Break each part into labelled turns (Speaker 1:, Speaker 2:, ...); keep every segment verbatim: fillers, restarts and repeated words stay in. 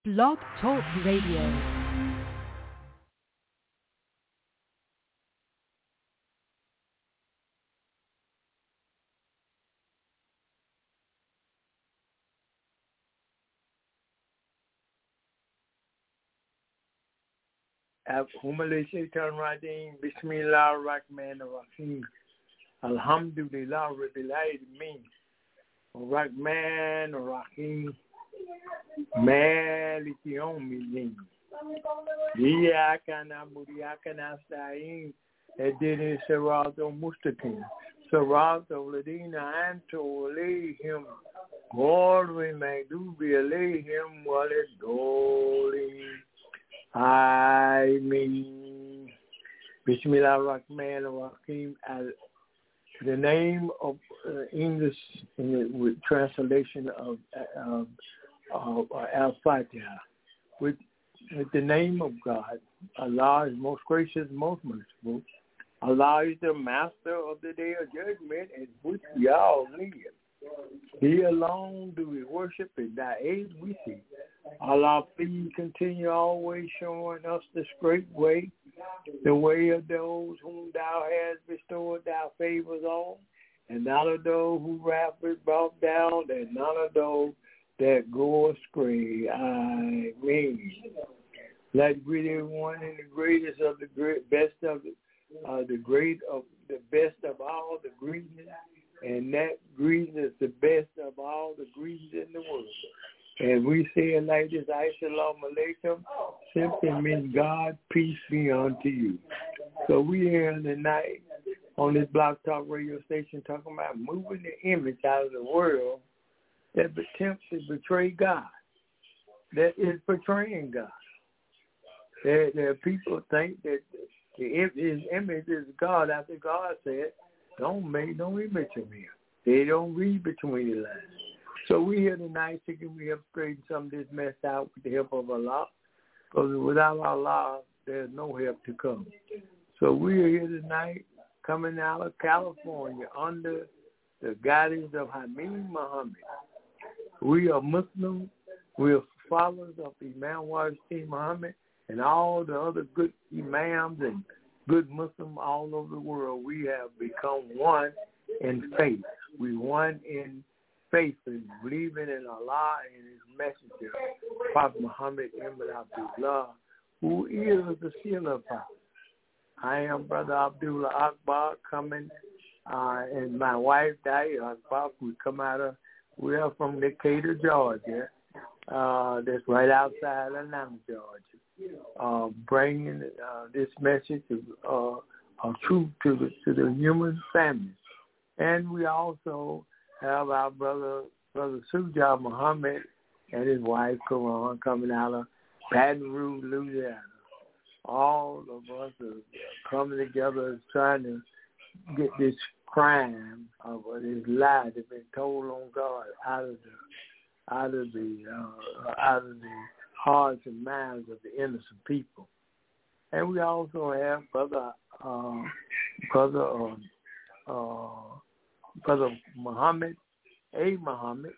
Speaker 1: Blog Talk Radio.
Speaker 2: Humale Shaitan Radin, Bismillah Rahman Rahim, Alhamdulillah Rabbil Alamin, Rahman Rahim, Malik Yawmiddin, Iyyaka na'budu wa iyyaka nasta'in, Ihdina as-siratal mustaqim, Siratal ladina an'amta alayhim, ghayril maghdubi alayhim waladdallin. I mean, Bismillah Rahman Rahim, the name of uh, English in the, with translation of, uh, of uh, Al-Fatiha, with, with the name of God. Allah is most gracious, most merciful. Allah is the master of the day of judgment in which we all live. He alone do we worship, and thy aid we seek. Allah, please continue always showing us the straight way, the way of those whom thou hast bestowed thy favors on, and none of those who wrath is brought down, and none of those that go astray. Amen. Let greet everyone in the greatest of the great, best of the, uh, the great of the best of all the greetings, and that greeting is the best of all the greetings in the world. And we say it like this, Assalamu alaikum, simply means God, peace be unto you. So we here tonight on this Blog Talk radio station talking about moving the image out of the world that attempts to betray God, that is betraying God. There, there are people think that the, his image is God after God said, don't make no image of him. They don't read between the lines. So we here tonight thinking we have straightened some of this mess out with the help of Allah, because without Allah, there's no help to come. So we are here tonight coming out of California under the guidance of Hamid Muhammad. We are Muslims. We are followers of Imam Wajid Muhammad and all the other good imams and good Muslims all over the world. We have become one in faith. We one in faith and believing in Allah and His messenger, Prophet Muhammad Ibn Abdullah, who is the seal of prophet. I am Brother Abdullah Akbar coming, uh, and my wife, Daya Akbar, we come out of, we are from Decatur, Georgia. Uh, that's right outside Atlanta, Georgia. Uh, bringing uh, this message of, uh, of truth to the, to the human family. And we also have our brother, Brother Sujah Muhammad and his wife, Quran, coming out of Baton Rouge, Louisiana. All of us are coming together trying to get this crime of this lie that's been told on God out of the, out of the, uh, out of the hearts and minds of the innocent people. And we also have Brother, uh, Brother, um, uh, Brother Muhammad, A. Muhammad,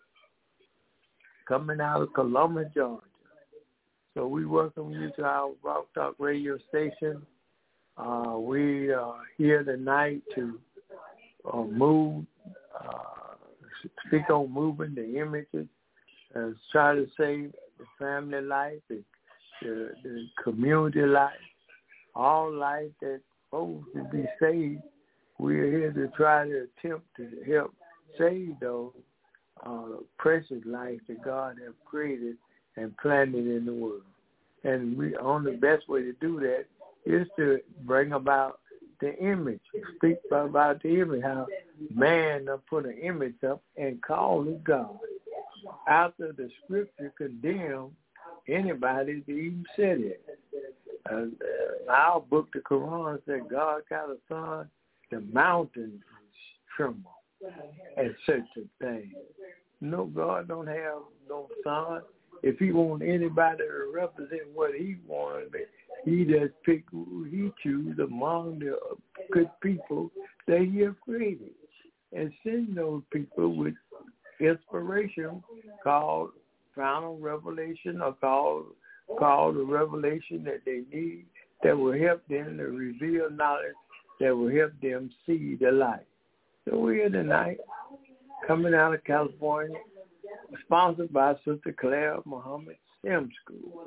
Speaker 2: coming out of Columbus, Georgia. So we welcome you to our Rock Talk radio station. Uh, we are here tonight to uh, move, uh, speak on moving the images, and try to save the family life, the, the, the community life, all life that's supposed to be saved. We're here to try to attempt to help save those uh, precious lives that God has created and planted in the world. And we, on the best way to do that is to bring about the image, speak about the image, how man put an image up and call it God. After the scripture condemned anybody to even say it. Uh, our book, the Quran, said God got a son, the mountains tremble at such a thing. No, God don't have no son. If he want anybody to represent what he wants, he just pick who he choose among the good people that he has created and send those people with inspiration called final revelation or call, call the revelation that they need that will help them to reveal knowledge that will help them see the light. So we're here tonight, coming out of California, sponsored by Sister Claire Muhammad STEM School.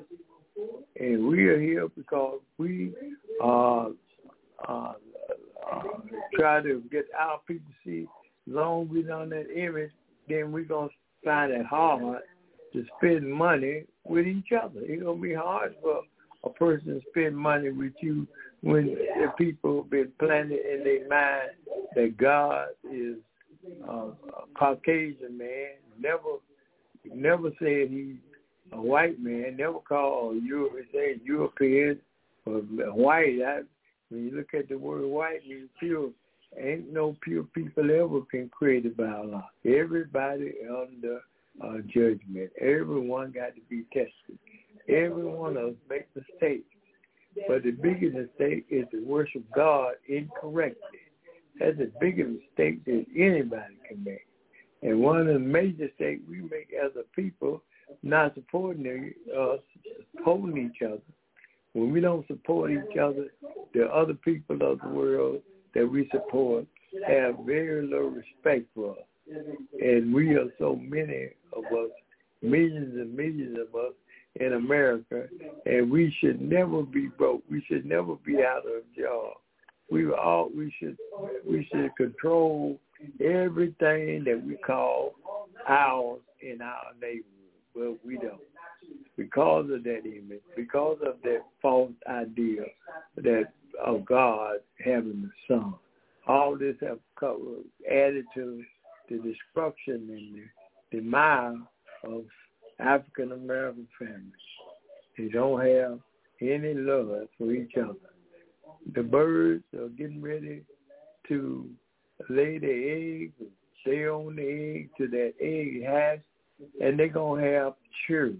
Speaker 2: And we are here because we uh, uh, uh, try to get our people to see, as long as we're on that image, then we're going to find it hard to spend money with each other. It's going to be hard for a person to spend money with you when the people have been planted in their mind that God is uh, a Caucasian man, never never said he's a white man, never called Europe, say European or white. I, when you look at the word white, you pure. Ain't no pure people ever been created by Allah. Everybody under uh, judgment. Everyone got to be tested. Every one of us make mistakes. But the biggest mistake is to worship God incorrectly. That's the biggest mistake that anybody can make. And one of the major mistakes we make as a people, not supporting us, supporting each other. When we don't support each other, the other people of the world that we support have very little respect for us. And we are so many of us, millions and millions of us in America, and we should never be broke. We should never be out of a job. We all we should we should control everything that we call ours in our neighborhood. Well, we don't. Because of that image, because of that false idea that of God having a son. All this have added to the destruction and the demise of African American families. They don't have any love for each other. The birds are getting ready to lay their eggs, stay on the egg till that egg hatch, and they're going to have children.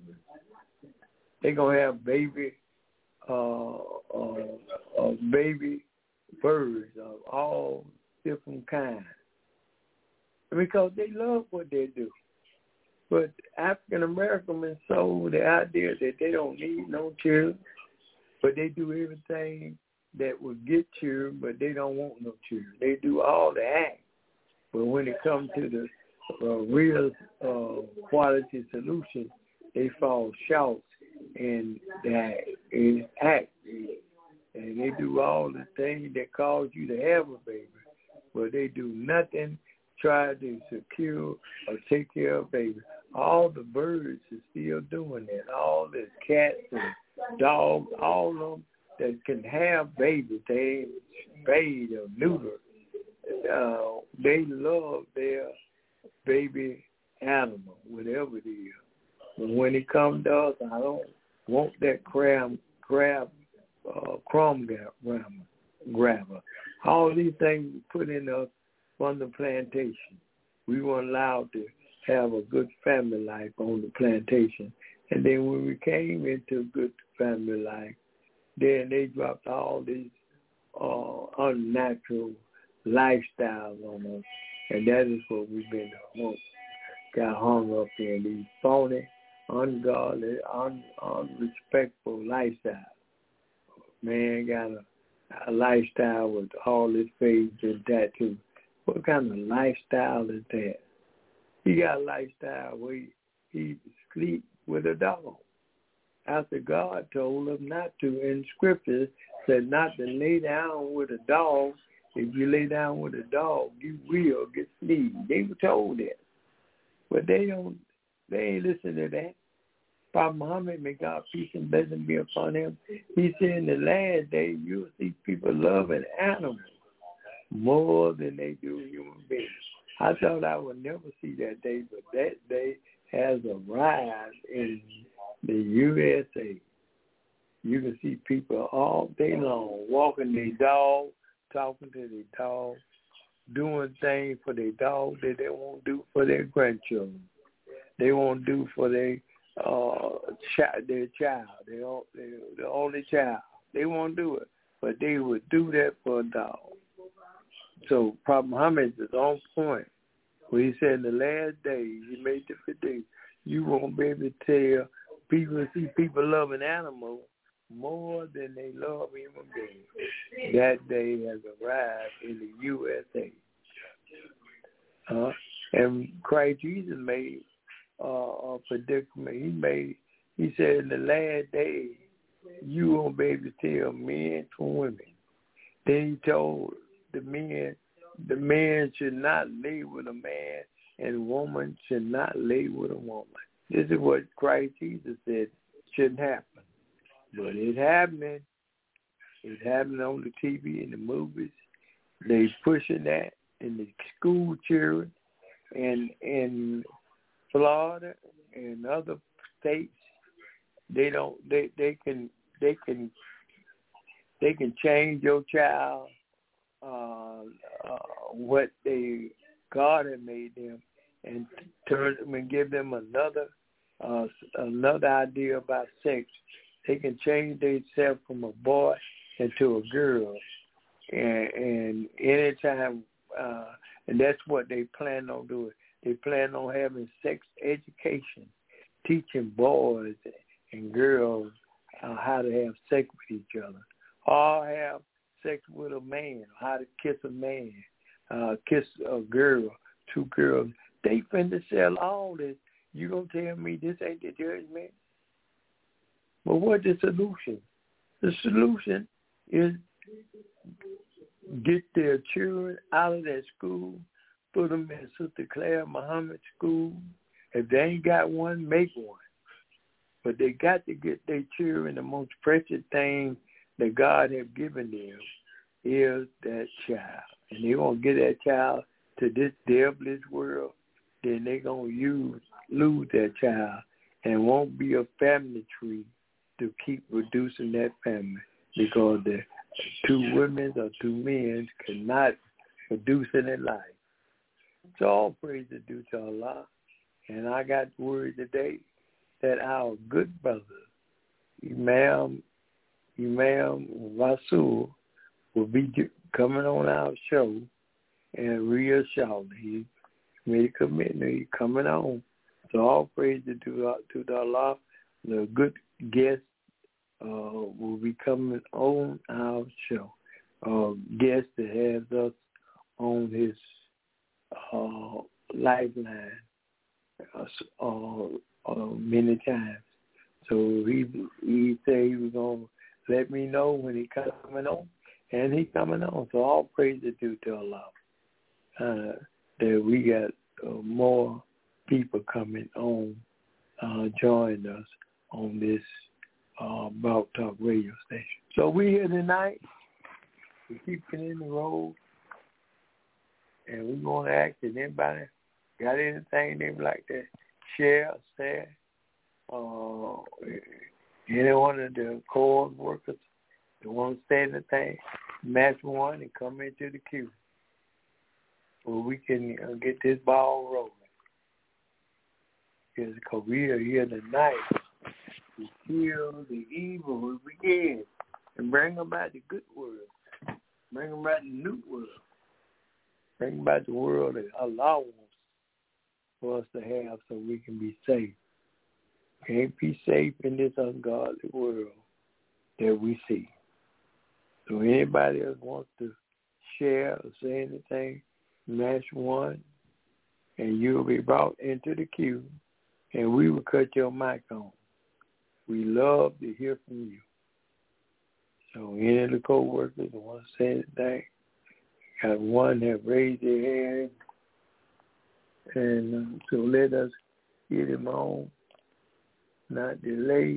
Speaker 2: They're going to have baby uh, uh, uh, baby birds of all different kinds. Because they love what they do. But African Americans sold the idea that they don't need no children, but they do everything that would get children, but they don't want no children. They do all the act. But when it comes to the uh, real uh, quality solution, they fall short in that in act. And they do all the things that cause you to have a baby, but they do nothing try to secure or take care of babies. All the birds are still doing that. All the cats and dogs, all of them that can have babies, they spayed or neutered. Uh, they love their baby animal, whatever it is. But when it comes to us, I don't want that crab, crab, uh, crumb grabber, grabber. All these things put in us on the plantation. We weren't allowed to have a good family life on the plantation. And then when we came into good family life, then they dropped all these uh, unnatural lifestyles on us. And that is what we've been hung, got hung up in, these phony, ungodly, un, unrespectful lifestyles. Man got a, a lifestyle with all his face and tattoos. What kind of lifestyle is that? He got a lifestyle where he, he sleep with a dog. After God told him not to, in Scripture said not to lay down with a dog. If you lay down with a dog, you will get fleas. They were told that. But they don't, they ain't listen to that. Prophet Muhammad, may God peace and blessing be upon him. He said in the last day, you'll see people loving animals more than they do human beings. I thought I would never see that day, but that day has arrived in the U S A. You can see people all day long walking their dog, talking to their dog, doing things for their dog that they won't do for their grandchildren. They won't do for their uh, child, their child, their, their, their only child. They won't do it, but they would do that for a dog. So Prophet Muhammad is on point when he said in the last days, he made the prediction, you won't be able to tell people, see people loving animals more than they love human beings. That day has arrived in the U S A. Uh, and Christ Jesus made uh, a predicament. He made, he said, in the last days, you won't be able to tell men from women. Then he told the men, the man should not lay with a man, and woman should not lay with a woman. This is what Christ Jesus said shouldn't happen. But it's happening. It's happening on the T V and the movies. They pushing that in the school children and in Florida and other states. They don't. They they can they can they can change your child uh, uh, what they God had made them and turn them and give them another uh, another idea about sex. They can change themselves from a boy into a girl, and, and anytime, uh, and that's what they plan on doing. They plan on having sex education, teaching boys and girls uh, how to have sex with each other, or have sex with a man, how to kiss a man, uh, kiss a girl, two girls. They finna sell all this. You gonna tell me this ain't the judgment? But what's the solution? The solution is get their children out of that school, put them in Sister Claire Muhammad school. If they ain't got one, make one. But they got to get their children, the most precious thing that God has given them is that child. And they're going to get that child to this devilish world, then they're going to use, lose that child and won't be a family tree to keep reducing that family, because the two women or two men cannot produce it in life. So all praise is due to Allah. And I got word today that our good brother, Imam, Imam Rasul, will be coming on our show and real shortly. He made a commitment. He's coming on. So all praise is due to Allah. The good guest uh, will be coming on our show. Uh, guest that has us on his uh, lifeline uh, uh, uh, many times. So he he said he was going to let me know when he coming on, and he coming on. So all praise is due to Allah. Uh, that we got uh, more people coming on, uh, join us on this uh, Blog Talk radio station. So we here tonight. We keeping in the road, and we're going to ask if anybody got anything they would like to share, say. Uh, any one of the core workers that want to say anything, match one and come into the queue so we can uh, get this ball rolling. Because we are here tonight to kill the evil we begin and bring about the good world, bring about the new world, bring about the world that Allah wants for us to have so we can be safe. Can't be safe in this ungodly world that we see. So anybody else wants to share or say anything, match one, and you'll be brought into the queue, and we will cut your mic on. We love to hear from you. So any of the co-workers that want to say anything, got one that raised their hand, and um, so let us get him on. Not delay.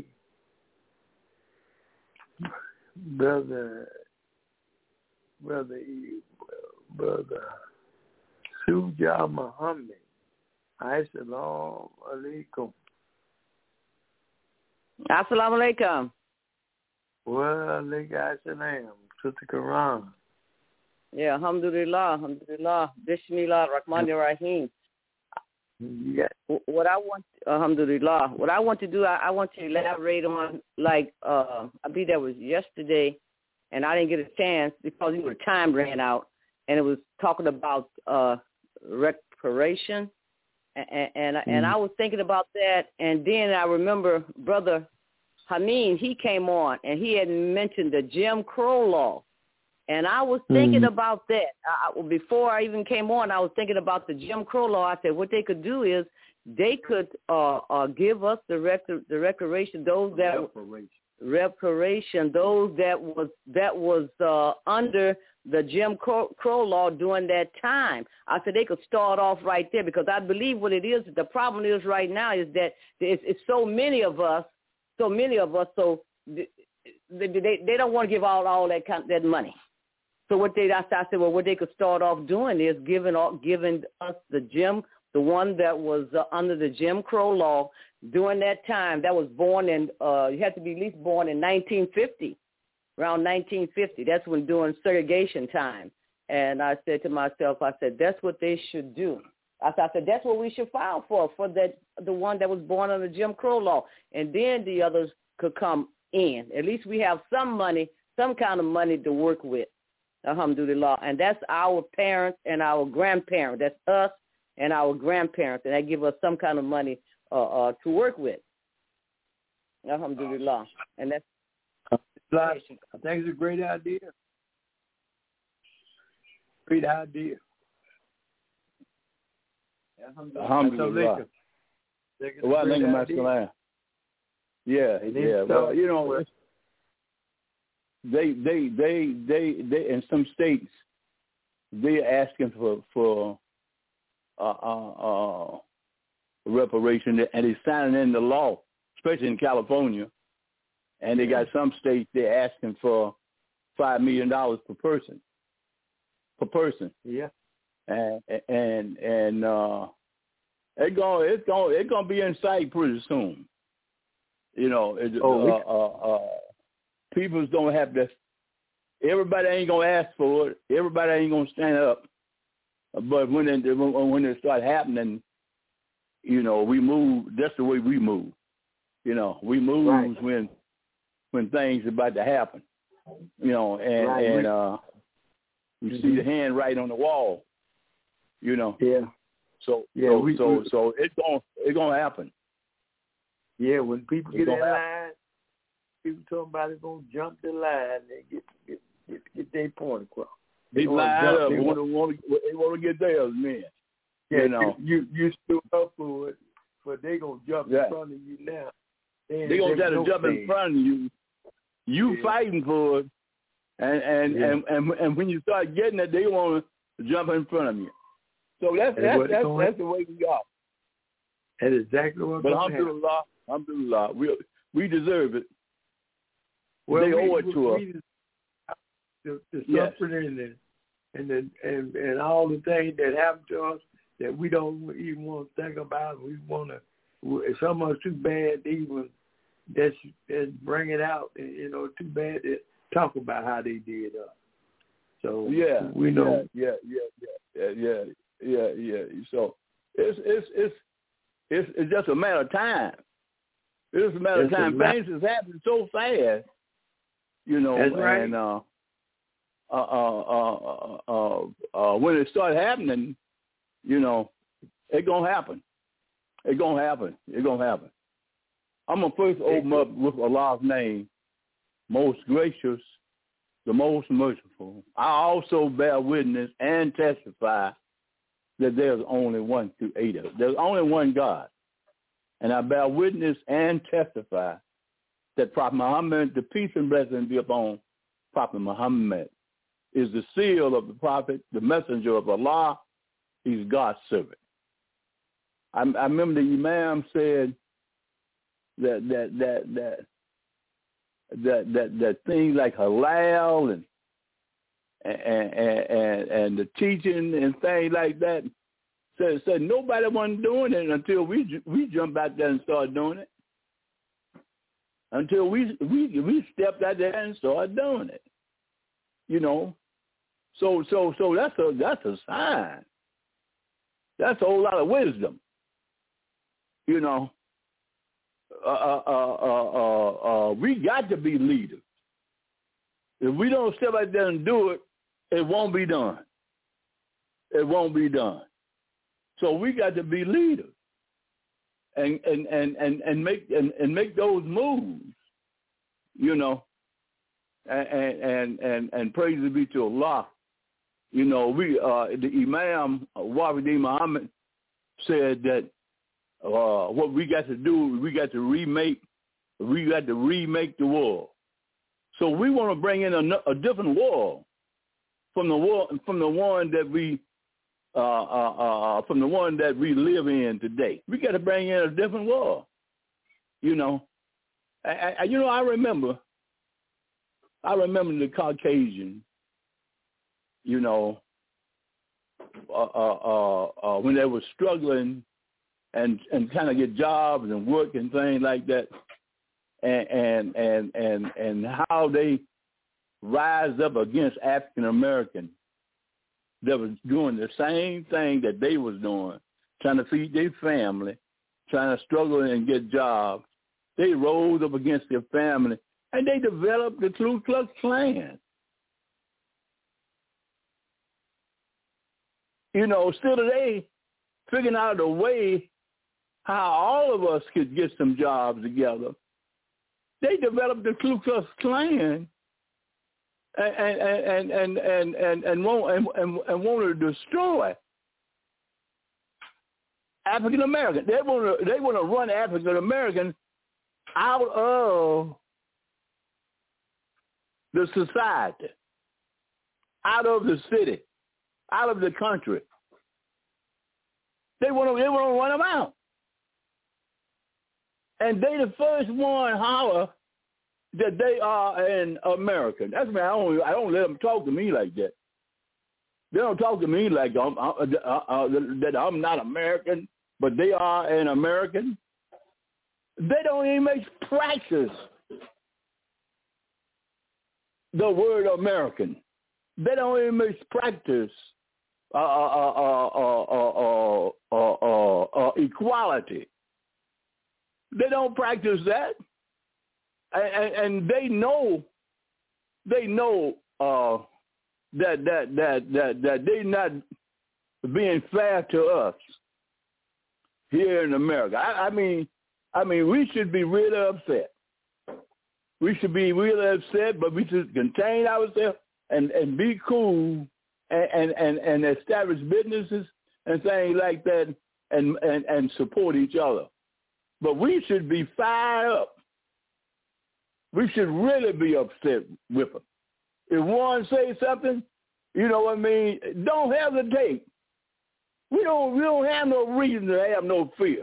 Speaker 2: Brother, brother, brother, Suja Muhammad. Assalamu alaikum.
Speaker 1: Assalamu alaikum.
Speaker 2: Wa alaikum assalam. Sister Quran.
Speaker 1: Yeah, alhamdulillah, alhamdulillah. Bismillah ar-Rahman ar-Rahim.
Speaker 2: Yeah.
Speaker 1: What I want, alhamdulillah, what I want to do, I, I want to elaborate on, like, uh, I believe that was yesterday, and I didn't get a chance because the time ran out, and it was talking about uh, reparation And and,
Speaker 3: mm-hmm.
Speaker 1: and I was thinking about that, and then I remember Brother Hameen, he came on, and he had mentioned the Jim Crow law. And I was thinking mm-hmm. about that. I, before I even came on, I was thinking about the Jim Crow law. I said what they could do is they could uh, uh, give us the, rec- the reparation, those that reparation. reparation, those that was that was uh, under the Jim Crow, Crow law during that time. I said they could start off right there, because I believe what it is, the problem is right now is that it's, it's so many of us, so many of us, so they, they, they don't want to give out all that kind, that money. So what they, I said, well, what they could start off doing is giving giving us the Jim, the one that was uh, under the Jim Crow law during that time, that was born in, uh, you had to be at least born in nineteen fifty, around nineteen fifty. That's when during segregation time. And I said to myself, I said, that's what they should do. I said, I said that's what we should file for, for that the one that was born under Jim Crow law. And then the others could come in. At least we have some money, some kind of money to work with. Alhamdulillah. And that's our parents and our grandparents. That's us and our grandparents. And that give us some kind of money uh, uh, to work with. Alhamdulillah. And that's...
Speaker 2: I think it's a great idea. Great idea.
Speaker 3: Alhamdulillah. Well, I think about Salam. Yeah, yeah. Well, you know, they, they, they, they, they, in some states, they're asking for for uh, uh, uh, reparation, and they're signing in the law, especially in California. And they got some states they're asking for five million dollars per person. Per person.
Speaker 2: Yeah.
Speaker 3: And and and uh, it's going it's going it's going to be in sight pretty soon. You know, it,
Speaker 2: oh,
Speaker 3: uh, uh, uh, people's going to have to. Everybody ain't going to ask for it. Everybody ain't going to stand up. But when it when it start happening, you know, we move. That's the way we move. You know, we move right. when. when things are about to happen, you know, and,
Speaker 2: right.
Speaker 3: and uh, you mm-hmm. see the hand right on the wall, you know.
Speaker 2: Yeah.
Speaker 3: So,
Speaker 2: yeah,
Speaker 3: so,
Speaker 2: we,
Speaker 3: so,
Speaker 2: we,
Speaker 3: so it's going, it's going to happen.
Speaker 2: Yeah, when people
Speaker 3: it's
Speaker 2: get in
Speaker 3: happen.
Speaker 2: line, people talking about it's going to jump the line and get get get, get their point across.
Speaker 3: They line up. They want to want to they want to get theirs, man.
Speaker 2: Yeah,
Speaker 3: you know,
Speaker 2: you you stood up for it, but they gonna jump
Speaker 3: yeah.
Speaker 2: in front of you now.
Speaker 3: They, they gonna try to no jump thing. in front of you. You yeah. fighting for it, and and, yeah. and and and when you start getting it, they want to jump in front of you. So that's that's that's, that's, that's the way we are.
Speaker 2: That's exactly what.
Speaker 3: But alhamdulillah, alhamdulillah, we we deserve it.
Speaker 2: Well,
Speaker 3: they
Speaker 2: we,
Speaker 3: owe it
Speaker 2: we,
Speaker 3: to us.
Speaker 2: We, the the
Speaker 3: yes.
Speaker 2: suffering and and the, and and all the things that happen to us that we don't even want to think about. We want to. Some of us too bad to even. That's, that's bring it out, you know. Too bad to talk about how they did us. So
Speaker 3: yeah,
Speaker 2: we know.
Speaker 3: Yeah, yeah, yeah, yeah, yeah, yeah. So it's it's it's it's it's just a matter of time. It's a matter
Speaker 2: it's
Speaker 3: of time. Things is happening so fast, you know.
Speaker 2: That's right.
Speaker 3: And uh, uh, uh, uh, uh, uh, when it starts happening, you know, it's gonna happen. It's gonna happen. It's gonna happen. I'm going to first open up with Allah's name, most gracious, the most merciful. I also bear witness and testify that there's only one creator. There's only one God. And I bear witness and testify that Prophet Muhammad, the peace and blessing be upon Prophet Muhammad, is the seal of the prophet, the messenger of Allah. He's God's servant. I, I remember the Imam said, That that that that that that that things like halal and and and and the teaching and things like that. Said said nobody wasn't doing it until we we jumped out there and started doing it. Until we we we stepped out there and started doing it. You know, so so so that's a that's a sign. That's a whole lot of wisdom. You know. Uh, uh, uh, uh, uh, we got to be leaders. If we don't step out there and do it, it won't be done. It won't be done. So we got to be leaders and and and and, and make and, and make those moves, you know. And and and, and praise be to Allah. You know, we uh, the Imam Wafdi Muhammad said that uh, what we got to do, we got to remake, we got to remake the world. So we want to bring in a, a different world from the world, from the one that we, uh, uh, uh, from the one that we live in today. We got to bring in a different world. You know, I, I, you know, I remember, I remember the Caucasian. You know, uh, uh, uh, uh, when they were struggling and and kind of get jobs and work and things like that, and and and and, and how they rise up against African Americans that was doing the same thing that they was doing, trying to feed their family, trying to struggle and get jobs. They rose up against their family, and they developed the Ku Klux Klan. You know, still today, figuring out a way how all of us could get some jobs together. They developed the Ku Klux Klan and and and and and and, and, want, and, and, and wanted to destroy African Americans. They want to they want to run African Americans out of the society, out of the city, out of the country. They want to, they want to run them out. And they the first one holler that they are an American. That's me. I don't, I don't let them talk to me like that. They don't talk to me like I'm, uh, uh, uh, that I'm not American, but they are an American. They don't even make practice the word American. They don't even make practice uh, uh, uh, uh, uh, uh, uh, uh, equality. They don't practice that, and, and they know, they know uh, that that that that that they're not being fair to us here in America. I, I mean, I mean, we should be really upset. We should be really upset, but we should contain ourselves and, and be cool and, and, and establish businesses and things like that and, and, and support each other. But we should be fired up. We should really be upset with them. If one says something, you know what I mean, don't hesitate. We don't, we don't have no reason to have no fear.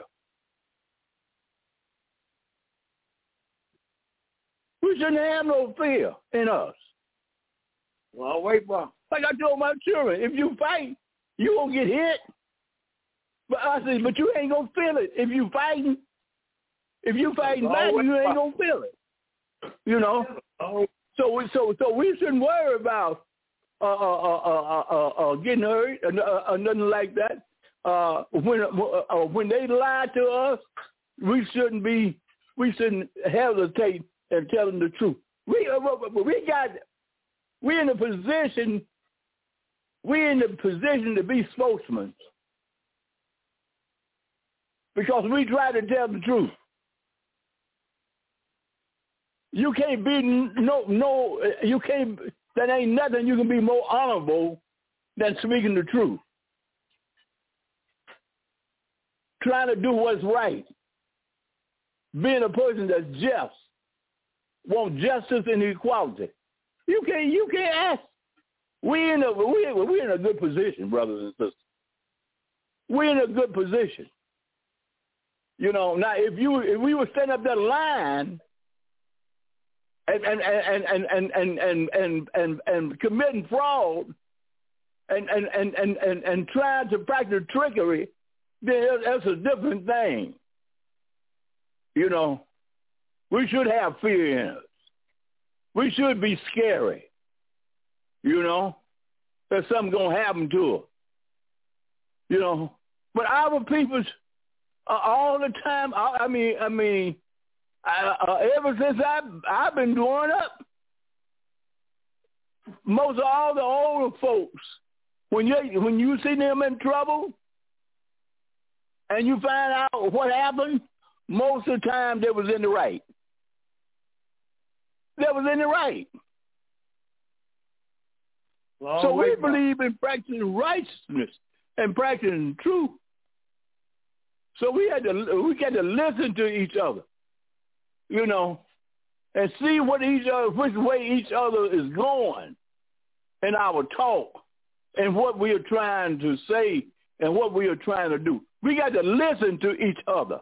Speaker 3: We shouldn't have no fear in us.
Speaker 2: Well, wait, bro.
Speaker 3: Like I told my children, if you fight, you won't get hit. But I said, but you ain't gonna feel it if you fighting. If you fighting back, you ain't gonna feel it. You know. So we so so we shouldn't worry about uh uh uh uh, uh, uh getting hurt or, uh, or nothing like that. Uh, when uh, when they lie to us, we shouldn't be we shouldn't hesitate in telling the truth. We uh, we got we in a position we in the position to be spokesmen because we try to tell the truth. You can't be no no you can't. That ain't nothing you can be more honorable than speaking the truth. Trying to do what's right. Being a person that's just, want justice and equality. You can't you can't ask. We in a we we in a good position, brothers and sisters. We're in a good position. You know, now if you if we were setting up that line and and and and and and and and, and, and committing fraud and and, and, and, and and trying to practice trickery, then that's a different thing. You know, we should have fear in us. We should be scary. You know, that something's gonna happen to us. You know, but our people's uh, all the time. I, I mean, I mean. I, uh, ever since I've, I've been growing up, most of all the older folks, when you when you see them in trouble, and you find out what happened, most of the time they was in the right. They was in the right.
Speaker 2: Long
Speaker 3: so we
Speaker 2: way
Speaker 3: believe in practicing righteousness and practicing truth. So we had to we got to listen to each other, you know, and see what each other, which way each other is going in our talk and what we are trying to say and what we are trying to do. We got to listen to each other.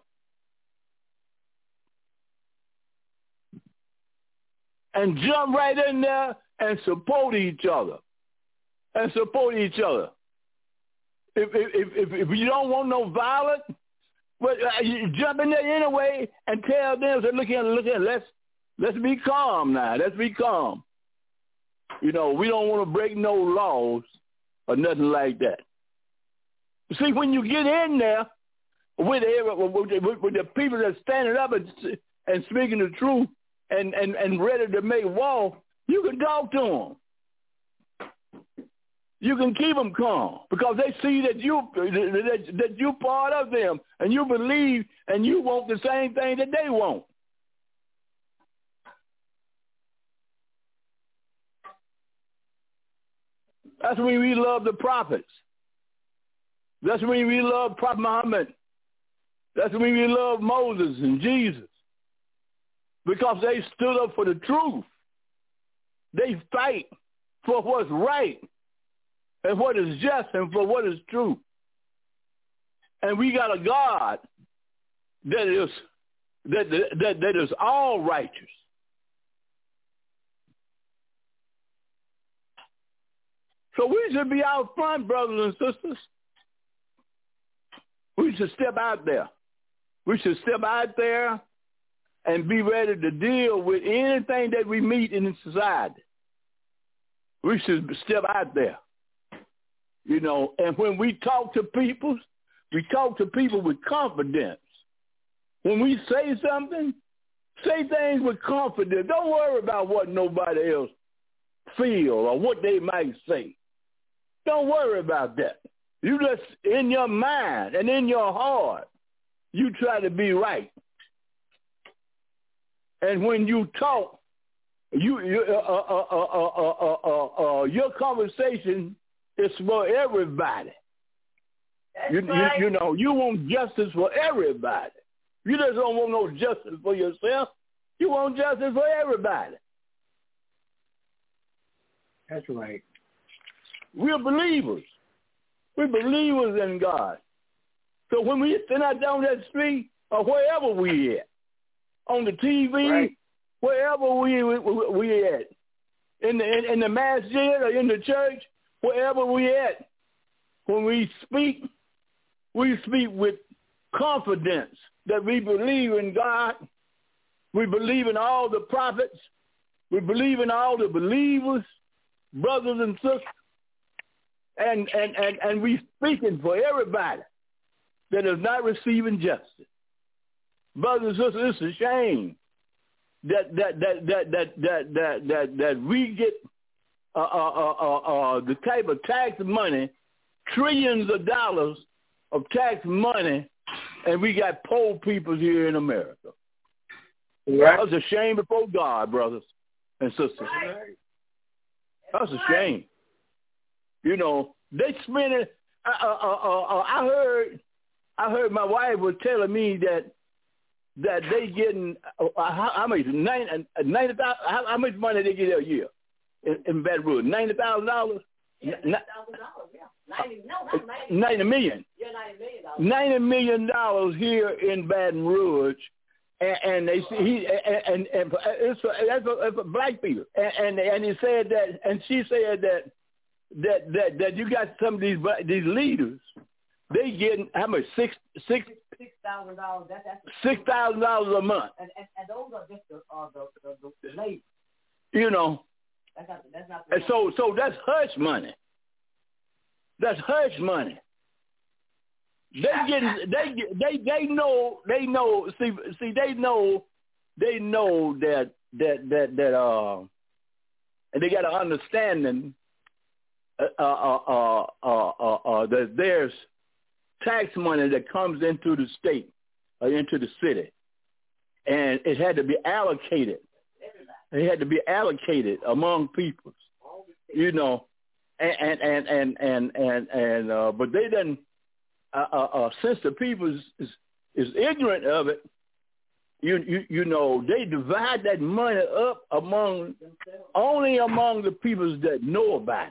Speaker 3: And jump right in there and support each other. And support each other. If if if, if you don't want no violence, but uh, you jump in there anyway and tell them, say, look here, look here, let's let's be calm now. Let's be calm. You know, we don't want to break no laws or nothing like that. See, when you get in there with, with, with the people that are standing up and, and speaking the truth and, and, and ready to make war, you can talk to them. You can keep them calm because they see that you that, that you're part of them and you believe and you want the same thing that they want. That's when we love the prophets. That's when we love Prophet Muhammad. That's when we love Moses and Jesus because they stood up for the truth. They fight for what's right and what is just and for what is true. And we got a God that is that that, that is all righteous. So we should be out front, brothers and sisters. We should step out there. We should step out there and be ready to deal with anything that we meet in society. We should step out there. You know, and when we talk to people, we talk to people with confidence. When we say something, say things with confidence. Don't worry about what nobody else feel or what they might say. Don't worry about that. You just, in your mind and in your heart, you try to be right. And when you talk, you, you uh, uh, uh, uh, uh, uh, uh, your conversation is for everybody. You, right. you, you know, you want justice for everybody. You just don't want no justice for yourself. You want justice for everybody.
Speaker 2: That's right.
Speaker 3: We're believers. We're believers in God. So when we stand out down that street or wherever we at, on the T V, right. wherever we we, we at, in the in, in the masjid or in the church, wherever we at, when we speak, we speak with confidence that we believe in God. We believe in all the prophets. We believe in all the believers, brothers and sisters. And, and, and, and we speaking for everybody that is not receiving justice. Brothers and sisters, it's a shame that that that that that that that that, that we get uh, uh, uh, uh, the type of tax money, trillions of dollars of tax money, and we got poor people here in America. Right. That's a shame before God, brothers and sisters. Right. That's a shame. You know, they spend it. Uh, uh, uh, uh, I heard, I heard my wife was telling me that that they getting uh, how, how much ninety ninety thousand. How, how much money they get a year in, in Baton Rouge? Ninety thousand dollars.
Speaker 1: Yeah, ninety thousand dollars. Yeah, ninety. No, not ninety.
Speaker 3: Ninety million.
Speaker 1: Yeah, ninety million dollars.
Speaker 3: Ninety million dollars here in Baton Rouge. And, and they see he and and, and it's, for, it's, for, it's for black people. And, and and he said that, and she said that. That, that that you got some of these these leaders, they getting how much six six
Speaker 1: six thousand dollars. That, that's
Speaker 3: six thousand dollars a month.
Speaker 1: And, and and those are just the uh, the, the, the labor.
Speaker 3: You know.
Speaker 1: That's not that's not. The
Speaker 3: and so so that's hush money. That's hush money. They getting they they they know they know see see they know they know that that that that uh and they got an understanding. Uh, uh, uh, uh, uh, uh, that there's tax money that comes into the state or into the city, and it had to be allocated. It had to be allocated among peoples, you know, and and and and and and uh, but they didn't. Uh, uh, uh, since the people is, is is ignorant of it, you you you know they divide that money up among only among the peoples that know about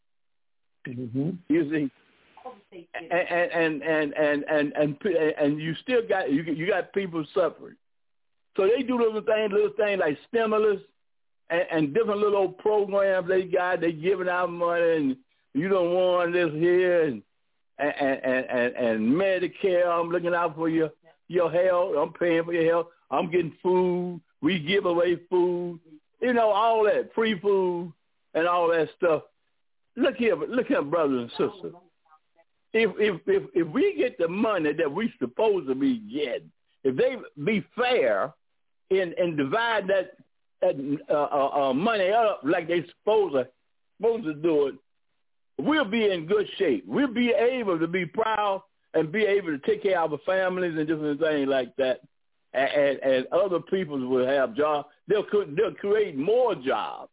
Speaker 3: it.
Speaker 2: Mm-hmm.
Speaker 3: You see. And and and and and and and you still got you you got people suffering, so they do little things, little things like stimulus and, and different little old programs they got. They giving out money, and you don't want this here, and and and and, and Medicare. I'm looking out for your your health. I'm paying for your health. I'm getting food. We give away food. You know, all that free food and all that stuff. Look here, look here, brothers and sisters. If, if if if we get the money that we supposed to be getting, if they be fair and and divide that that uh, uh, money up like they supposed to supposed to do it, we'll be in good shape. We'll be able to be proud and be able to take care of our families and different things like that. And, and, and other people will have jobs. They'll they'll create more jobs.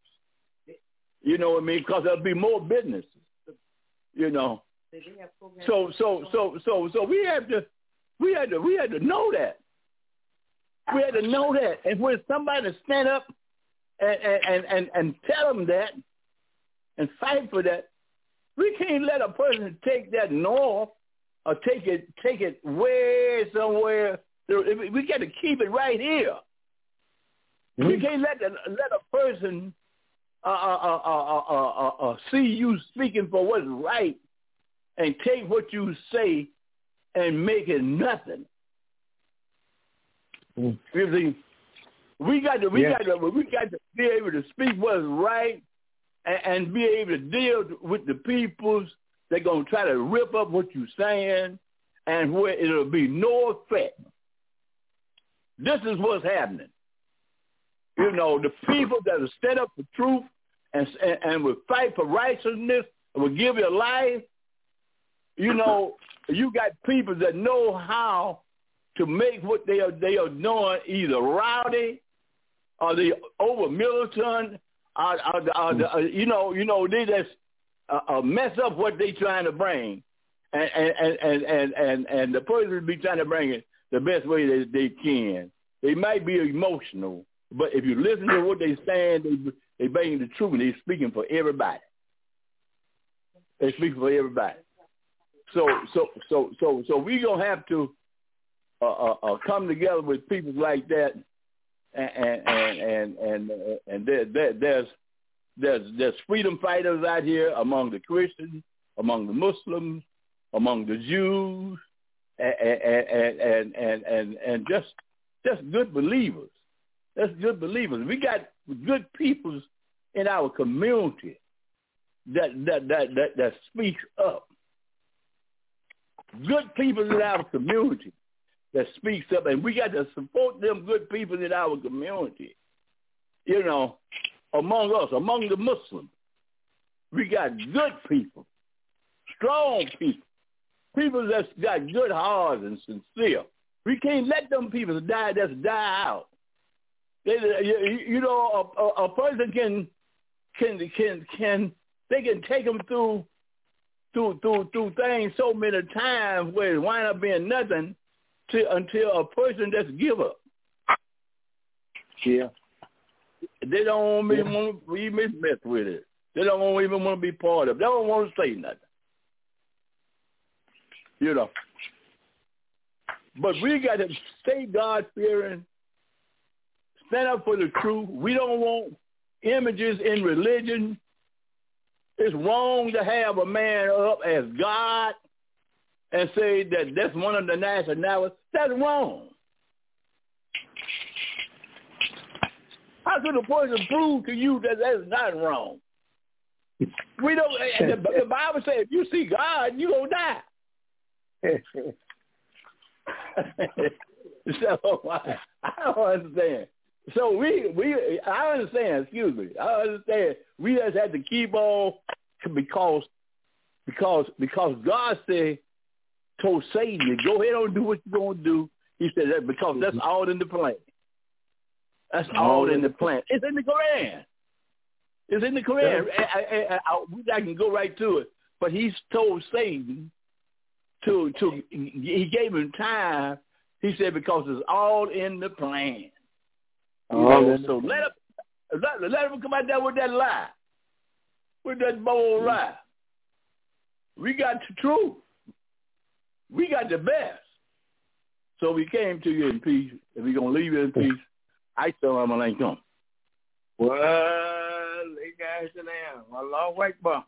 Speaker 3: You know what I mean? Because there'll be more businesses. You know. So so so so so we have to we had to we had to know that. We had to know that. And when somebody stand up and and, and, and tell them that and fight for that, we can't let a person take that north or take it take it way somewhere. We got to keep it right here. Mm-hmm. We can't let the, let a person uh, uh, uh, uh, uh, uh, uh, see you speaking for what's right and take what you say and make it nothing. Mm. You see, we got to we yeah. got to we got to be able to speak what's right and, and be able to deal with the peoples that gonna try to rip up what you're saying, and where it'll be no effect. This is what's happening. You know, the people that will stand up for truth and and, and will fight for righteousness and will give your life. You know, you got people that know how to make what they are they are doing either rowdy or they over militant, or, or, or, or you know, you know they just uh, uh, mess up what they trying to bring, and and and and and, and the person will be trying to bring it the best way that they can. They might be emotional, but if you listen to what they're saying, they they bring the truth. And they're speaking for everybody. They speak for everybody. So so so so so we gonna have to uh, uh, uh, come together with people like that, and and and and uh, and there, there, there's there's there's freedom fighters out here among the Christians, among the Muslims, among the Jews, and and and and and, and just just good believers. That's good believers. We got good people in our community that that that that, that speaks up. Good people in our community that speaks up, and we got to support them good people in our community. You know, among us, among the Muslims, we got good people, strong people, people that's got good hearts and sincere. We can't let them people die just die out. They, you, you know, a, a, a person can can can can they can take them through. Through, through through things so many times where it wind up being nothing to, until a person just give up.
Speaker 2: Yeah.
Speaker 3: They don't
Speaker 2: Yeah.
Speaker 3: even want to even mess with it. They don't even want to be part of it. They don't want to say nothing. You know. But we got to stay God-fearing, stand up for the truth. We don't want images in religion. It's wrong to have a man up as God and say that that's one of the nationalities. That's wrong. How could a person prove to you that that's not wrong? We don't. The, the Bible says if you see God, you gonna die. So I, I don't understand. So we, we, I understand, excuse me, I understand. We just have to keep on because, because, because God said told Satan to go ahead and do what you're going to do. He said that because that's all in the plan. That's all in the plan. It's in the Quran. It's in the Quran. I, I, I, I, I can go right to it. But he's told Satan to, to he gave him time. He said because it's all in the plan. You know, so let him, let, let him come out there with that lie, with that bold lie. We got the truth. We got the best. So we came to you in peace, and we're going to leave you in peace. Assalamu alaikum.
Speaker 2: Well, they guys are there. Allahu Akbar.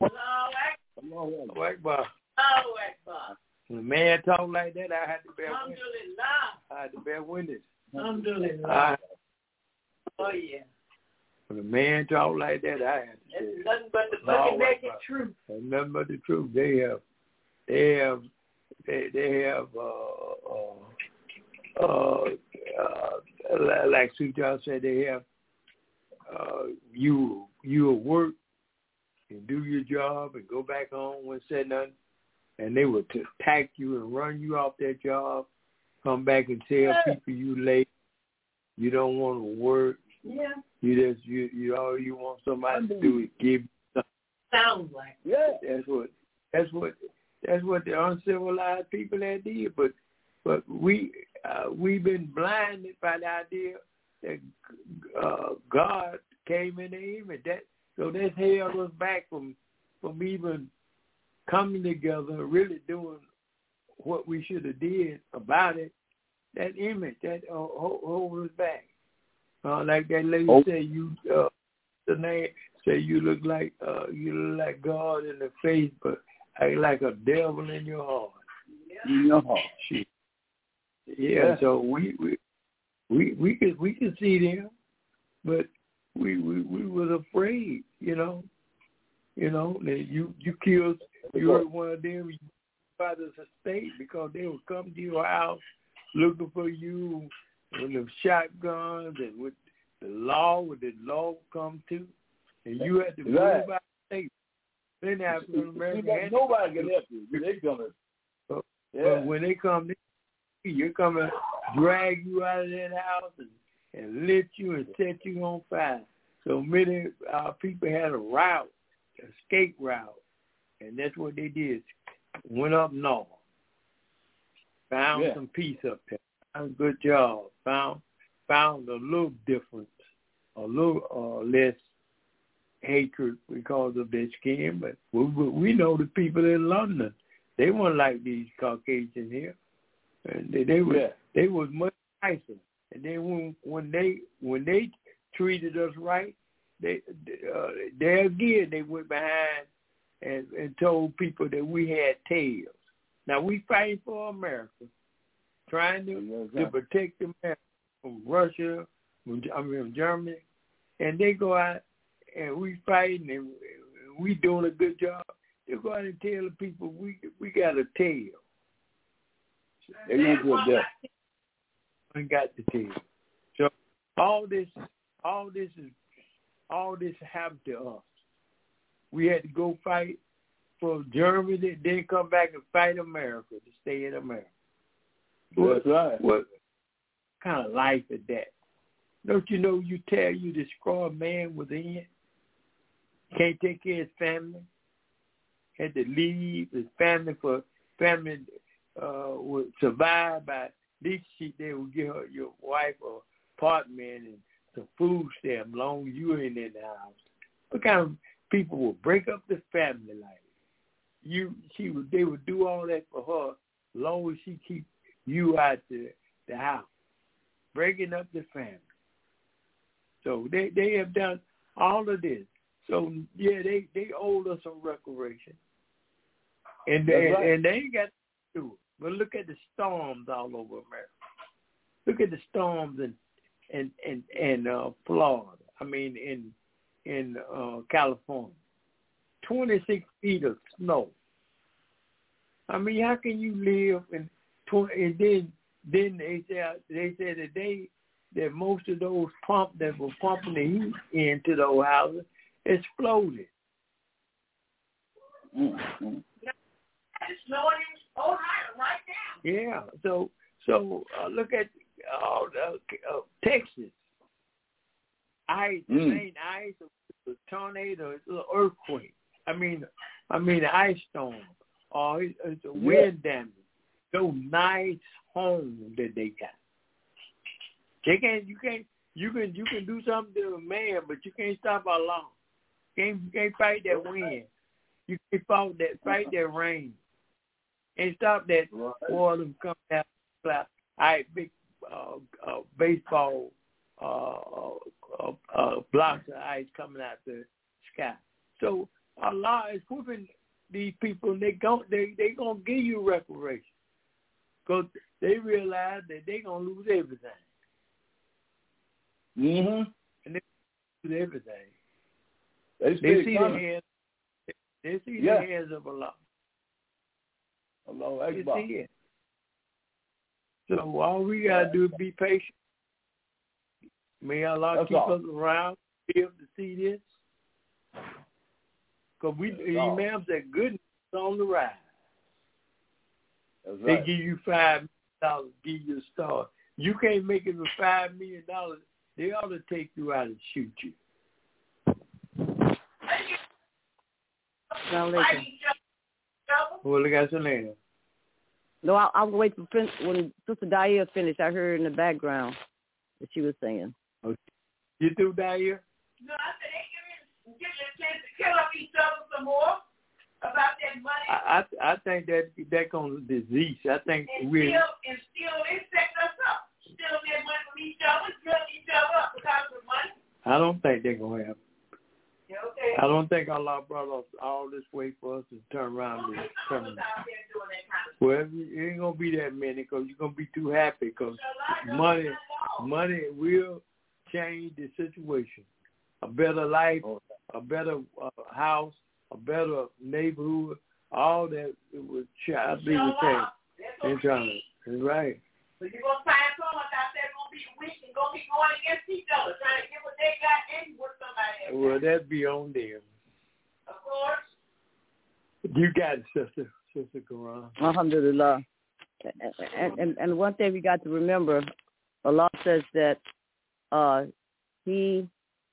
Speaker 2: Allahu Akbar.
Speaker 1: Allahu Akbar.
Speaker 2: When a man talk like that, I had to bear witness. I had to bear witness.
Speaker 1: Alhamdulillah. Oh, yeah.
Speaker 2: When a man talk like that, I had to say
Speaker 1: it's nothing but the fucking naked truth.
Speaker 2: It's nothing but the truth. They have, they have, they, they have, uh, uh, uh, uh, like Sue John said, they have, uh, you, you will work and do your job and go back home and say nothing, and they will attack you and run you off that job, come back and tell yeah. people you late, you don't want to work.
Speaker 1: Yeah.
Speaker 2: You just you you all you want somebody to do is give you something.
Speaker 1: Sounds like
Speaker 2: yeah. That's what that's what that's what the uncivilized people have did. But but we uh, we've been blinded by the idea that uh, God came in the image. That so that held us back from from even coming together, really doing what we should have did about it. That image that uh, hold us back. Uh, like that lady oh. said, you uh, the name say you look like uh, you look like God in the face, but I like a devil in your heart.
Speaker 3: Yeah. In your heart.
Speaker 2: She, yeah, yeah. So we we we we could we could see them, but we we, we was afraid, you know. You know, that you you killed you heard one of them father's estate because they would come to your house looking for you. With the shotguns and with the law, with the law come to, and you had to move right. out of state. Then African American,
Speaker 3: nobody can help you. They coming.
Speaker 2: So, yeah. But when they come, you're coming, drag you out of that house and, and lift you and set you on fire. So many uh, people had a route, escape route, and that's what they did. Went up north, found yeah. some peace up there. A good job. Found found a little difference, a little uh, less hatred because of their skin. But we, we know the people in London, they weren't like these Caucasians here, and they, they were yeah. they was much nicer. And then when when they when they treated us right, they uh, there again they went behind and, and told people that we had tails. Now we fighting for America. Trying to, to protect them from Russia, from, I mean from Germany, and they go out and we fighting and we doing a good job. They go out and tell the people we we got a tail. They went to a death. We got the tail. So all this, all this is, all this happened to us. We had to go fight for Germany, then come back and fight America to stay in America. What,
Speaker 3: That's right.
Speaker 2: What kind of life is that? Don't you know you tell you destroy a man within? Can't take care of his family. Had to leave his family for family uh, would survive by at least she, they would give her your wife or apartment and some food stamp as long as you ain't in the house. What kind of people would break up the family life? You she would they would do all that for her as long as she keep you out the, the house, breaking up the family. So they, they have done all of this. So, yeah, they, they owed us some reparation. And they, right. and they ain't got to do it. But look at the storms all over America. Look at the storms in, in, in, in uh, Florida. I mean, in, in uh, California. twenty-six feet of snow. I mean, how can you live in and then then they said they said that they that most of those pumps that were pumping the heat into those houses exploded.
Speaker 3: Mm-hmm.
Speaker 1: It's snowing in
Speaker 4: Oh, right, right now.
Speaker 2: Yeah. So so uh, look at all uh, uh, Texas. Ice,
Speaker 3: Mm.
Speaker 2: it ain't ice, it's a tornado, it's an earthquake. I mean, I mean, an ice storm, or it's, it's a wind yeah. damage. Those nice homes that they got. They can't. You can't. You can. You can do something to a man, but you can't stop Allah. You can't. You can't fight that wind. You can't fight that. Fight that rain. And stop that water from coming out. All right, big uh, uh, baseball. Uh, uh, uh, blocks of ice coming out the sky. So Allah is whipping these people, and they gon' they they gonna give you reparations because they realize that they gonna lose everything.
Speaker 3: Mhm.
Speaker 2: And they lose everything.
Speaker 3: They,
Speaker 2: they see
Speaker 3: coming.
Speaker 2: the hands. They see
Speaker 3: yeah.
Speaker 2: the hands of Allah.
Speaker 3: Allah
Speaker 2: They
Speaker 3: Akbar.
Speaker 2: see it. So all we gotta do is be patient. May Allah
Speaker 3: That's
Speaker 2: keep
Speaker 3: all.
Speaker 2: us around, be able to see this. Because we, the Imam said goodness is on the rise.
Speaker 3: That's
Speaker 2: they
Speaker 3: right.
Speaker 2: give you five million dollars, give you a star. You can't make it for five million dollars. They ought to take you out and shoot you. Well, look at some later.
Speaker 1: No, I'll, I'll wait for Prince, when Sister Daya finished. I heard in the background what she was saying.
Speaker 2: Okay. You through, Daya?
Speaker 4: No, I said they give you a chance to kill up each other some more about that money.
Speaker 2: I I, I think that that's gonna disease. I think we
Speaker 4: still and still they set us up. Still get money from each other, kill each other up because of money.
Speaker 2: I don't think they're gonna happen.
Speaker 4: Yeah, okay.
Speaker 2: I don't think Allah brought us all this way for us to turn around
Speaker 4: well,
Speaker 2: and turn around.
Speaker 4: Out there doing that kind of
Speaker 2: Well, it ain't gonna be that many because you're gonna be too happy because money, money will change the situation. A better life, a better uh, house, a better neighborhood, all that it would I believe would change. In time, that's right.
Speaker 4: So you're gonna find someone out there gonna be weak and gonna be going against each other, trying to get what they got and what somebody else.
Speaker 2: Well, that'd be on them.
Speaker 4: Of course.
Speaker 2: You got it, sister, sister Quran.
Speaker 1: Alhamdulillah. And, and and one thing we got to remember, Allah says that uh, He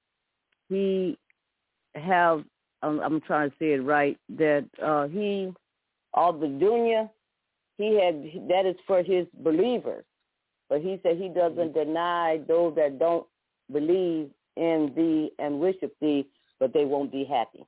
Speaker 1: He have I'm, I'm trying to say it right that uh, He all the dunya He had that is for His believers, but He said He doesn't deny those that don't believe in Thee and worship Thee, but they won't be happy.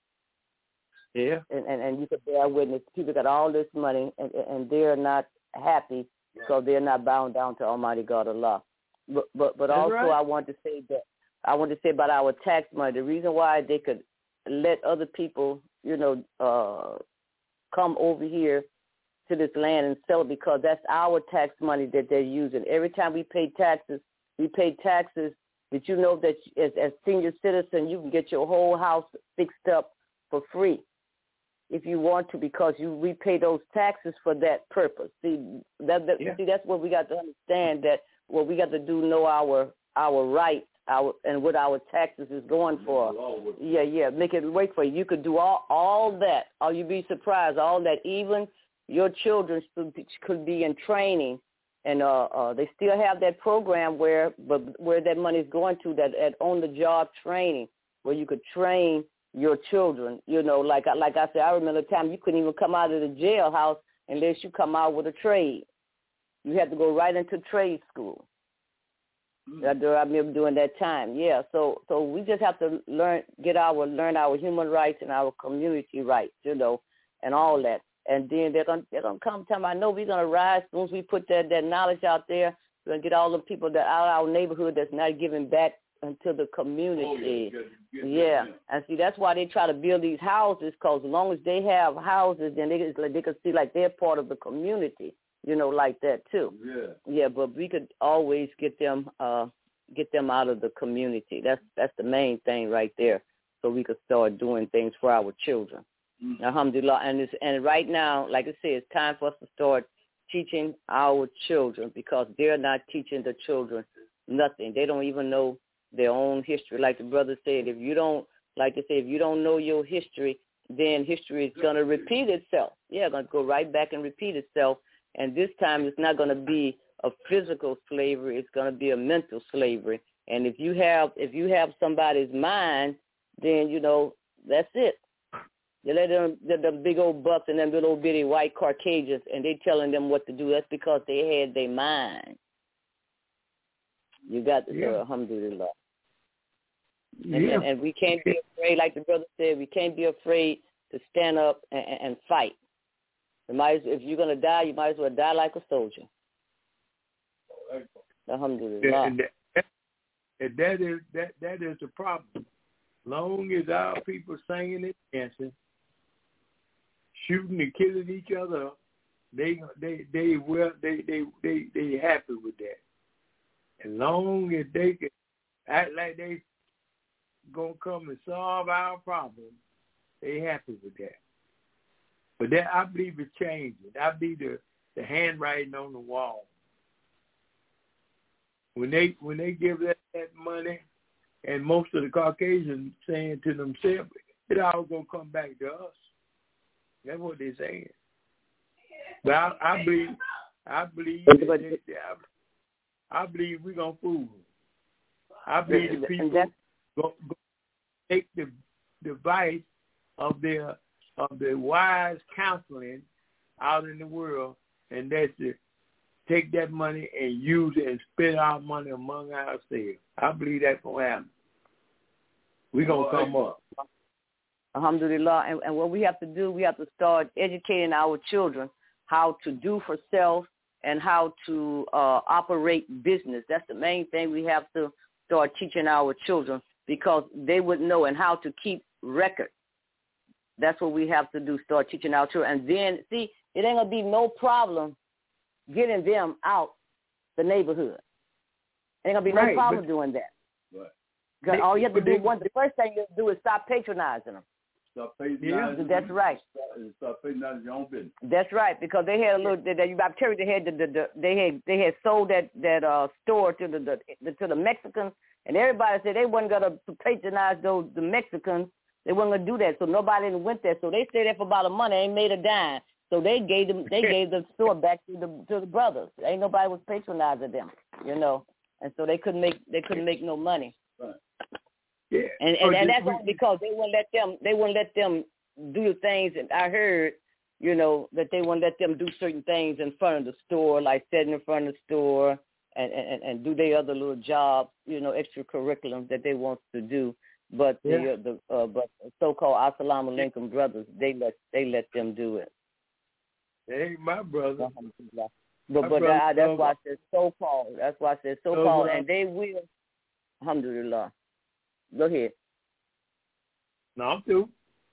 Speaker 2: Yeah.
Speaker 1: And, and and you could bear witness. People got all this money, and and they're not happy because they're not bound down to Almighty God Allah. But but but
Speaker 2: That's
Speaker 1: also
Speaker 2: right.
Speaker 1: I want to say that I want to say about our tax money. The reason why they could let other people, you know, uh, come over here to this land and sell it because that's our tax money that they're using. Every time we pay taxes, we pay taxes. Did you know that as as senior citizen, you can get your whole house fixed up for free if you want to, because you we pay those taxes for that purpose. See, that, that
Speaker 2: Yeah.
Speaker 1: see that's what we got to understand. That what we got to do know our our rights, our and what our taxes is going for. Yeah, yeah. Make it work for you. You could do all all that, or you'd be surprised. All that, even your children could be, could be in training, and uh, uh, they still have that program where, but where that money is going to, that at on the job training, where you could train your children, you know, like like I said, I remember the time you couldn't even come out of the jailhouse unless you come out with a trade. You had to go right into trade school. Mm. I remember during that time, yeah. So so we just have to learn, get our learn our human rights and our community rights, you know, and all that. And then they're gonna they're gonna come time. I know we're gonna rise as soon as we put that, that knowledge out there. We're gonna get all the people that out of our neighborhood that's not giving back into the community. Oh, yeah, yeah. And see, that's why they try to build these houses, because as long as they have houses, then they can, they can see like they're part of the community, you know, like that too.
Speaker 3: Yeah.
Speaker 1: Yeah, but we could always get them uh, get them out of the community. That's that's the main thing right there, so we could start doing things for our children. Mm-hmm. Alhamdulillah. And it's, and right now, like I said, it's time for us to start teaching our children, because they're not teaching the children nothing. They don't even know their own history. Like the brother said, if you don't, like they say, if you don't know your history, then history is going to repeat itself. Yeah, going to go right back and repeat itself. And this time it's not going to be a physical slavery. It's going to be a mental slavery. And if you have if you have somebody's mind, then, you know, that's it. You let them, the, the big old bucks and them little bitty white Caucasians, and they telling them what to do. That's because they had their mind. You got to
Speaker 2: yeah.
Speaker 1: say, alhamdulillah.
Speaker 2: Yeah.
Speaker 1: And, and, and we can't be afraid, like the brother said, we can't be afraid to stand up and, and fight. You might, if you're going to die, you might as well die like a soldier. Alhamdulillah.
Speaker 2: And that, and that is that that is the problem. Long as our people singing and dancing, shooting and killing each other, they they they well they they they they happy with that. As long as they can act like they gonna come and solve our problem, they happy with that. But that, I believe, it's changing. I believe the the handwriting on the wall. When they when they give that, that money, and most of the Caucasians saying to themselves, it all gonna come back to us. That's what they're saying. But I, I believe I believe that they, they, I, I believe we're gonna fool them. I believe the people go, go take the the advice of their of the wise counseling out in the world, and that's to take that money and use it and spend our money among ourselves. I believe that's going to happen. We're going to come up.
Speaker 1: Alhamdulillah. And, and what we have to do, we have to start educating our children how to do for self and how to uh, operate business. That's the main thing we have to start teaching our children, because they would know, and how to keep record. That's what we have to do, start teaching our children. And then, see, it ain't going to be no problem getting them out the neighborhood. Ain't going to be
Speaker 2: right,
Speaker 1: no problem
Speaker 2: but,
Speaker 1: doing that.
Speaker 3: Right.
Speaker 1: Because all you have to
Speaker 2: they,
Speaker 1: do, one, the first thing you have to do is stop patronizing them.
Speaker 3: Stop patronizing
Speaker 1: yeah. That's right.
Speaker 3: Stop, stop patronizing your own business.
Speaker 1: That's right, because they had a little, they, they, I'm telling you, they had, the, the, the, they had, they had sold that, that uh, store to the, the, the to the Mexicans, and everybody said they wasn't going to patronize those the Mexicans. They weren't going to do that, so nobody went there. So they stayed there for about a month, ain't made a dime. So they gave them, they gave the store back to the to the brothers. Ain't nobody was patronizing them, you know, and so they couldn't make they couldn't make no money.
Speaker 3: Right.
Speaker 1: Yeah, and and, and that's only because they wouldn't let them they wouldn't let them do the things. And I heard, you know, that they wouldn't let them do certain things in front of the store, like sitting in front of the store and and, and do their other little jobs, you know, extracurriculums that they want to do. But the
Speaker 2: yeah.
Speaker 1: uh, the uh, but so-called Assalamu Alaikum brothers, they let they let them do it.
Speaker 2: They ain't my brother.
Speaker 1: But my but brother, that, that's why I said so-called. That's why I said so-called, and they will. Alhamdulillah. Go ahead.
Speaker 2: No, I'm through.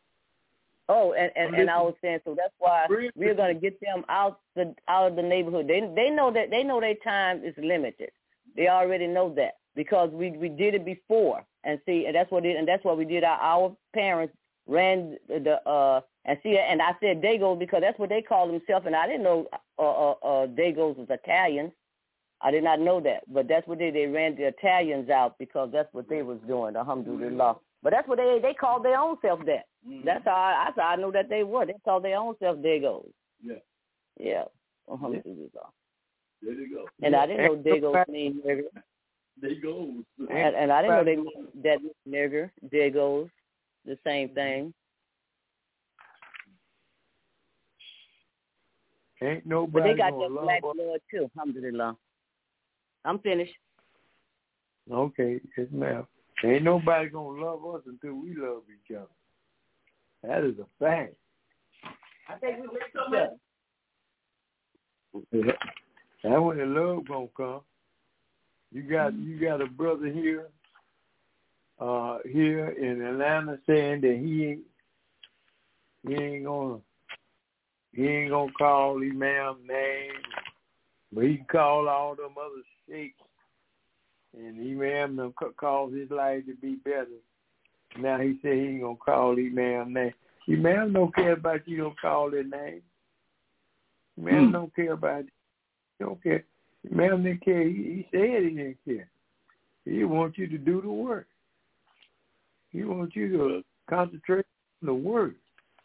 Speaker 1: Oh, and, and, and I was saying, so that's why we're going to get them out the out of the neighborhood. They they know that they know their time is limited. They already know that, because we, we did it before, and see, and that's what it, and that's what we did. Our, our parents ran the uh and see, and I said Dagos because that's what they call themselves, and I didn't know uh, uh, uh Dagos was Italians. I did not know that, but that's what they they ran the Italians out, because that's what they was doing. Alhamdulillah. But that's what they they called their own self that. Mm-hmm. That's how I, that's how I knew that they were. They called their own self Dagos.
Speaker 3: Yeah.
Speaker 1: Yeah. Alhamdulillah.
Speaker 3: There you go.
Speaker 1: And
Speaker 2: yeah.
Speaker 1: I didn't know Dagos mean nigger.
Speaker 3: Dagos.
Speaker 1: And, and I didn't know they mean that nigger, Dagos, the same thing.
Speaker 2: Ain't nobody
Speaker 1: But they got
Speaker 2: gonna
Speaker 1: that black
Speaker 2: us.
Speaker 1: blood too. Alhamdulillah. I'm finished.
Speaker 2: Okay, yes, ma'am. Ain't nobody gonna love us until we love each other. That is a fact.
Speaker 1: I think we live so
Speaker 2: much. That's when the love gonna come. You got you got a brother here, uh, here in Atlanta saying that he ain't he ain't gonna he ain't gonna call Imam name, but he can call all them other sheikhs, and Imam them cause his life to be better. Now he said he ain't gonna call Imam name. Imam don't care about you don't call their name. Imam mm. don't care about it. He don't care. Imam didn't care. He, he said he didn't care. He wants you to do the work. He wants you to concentrate on the work.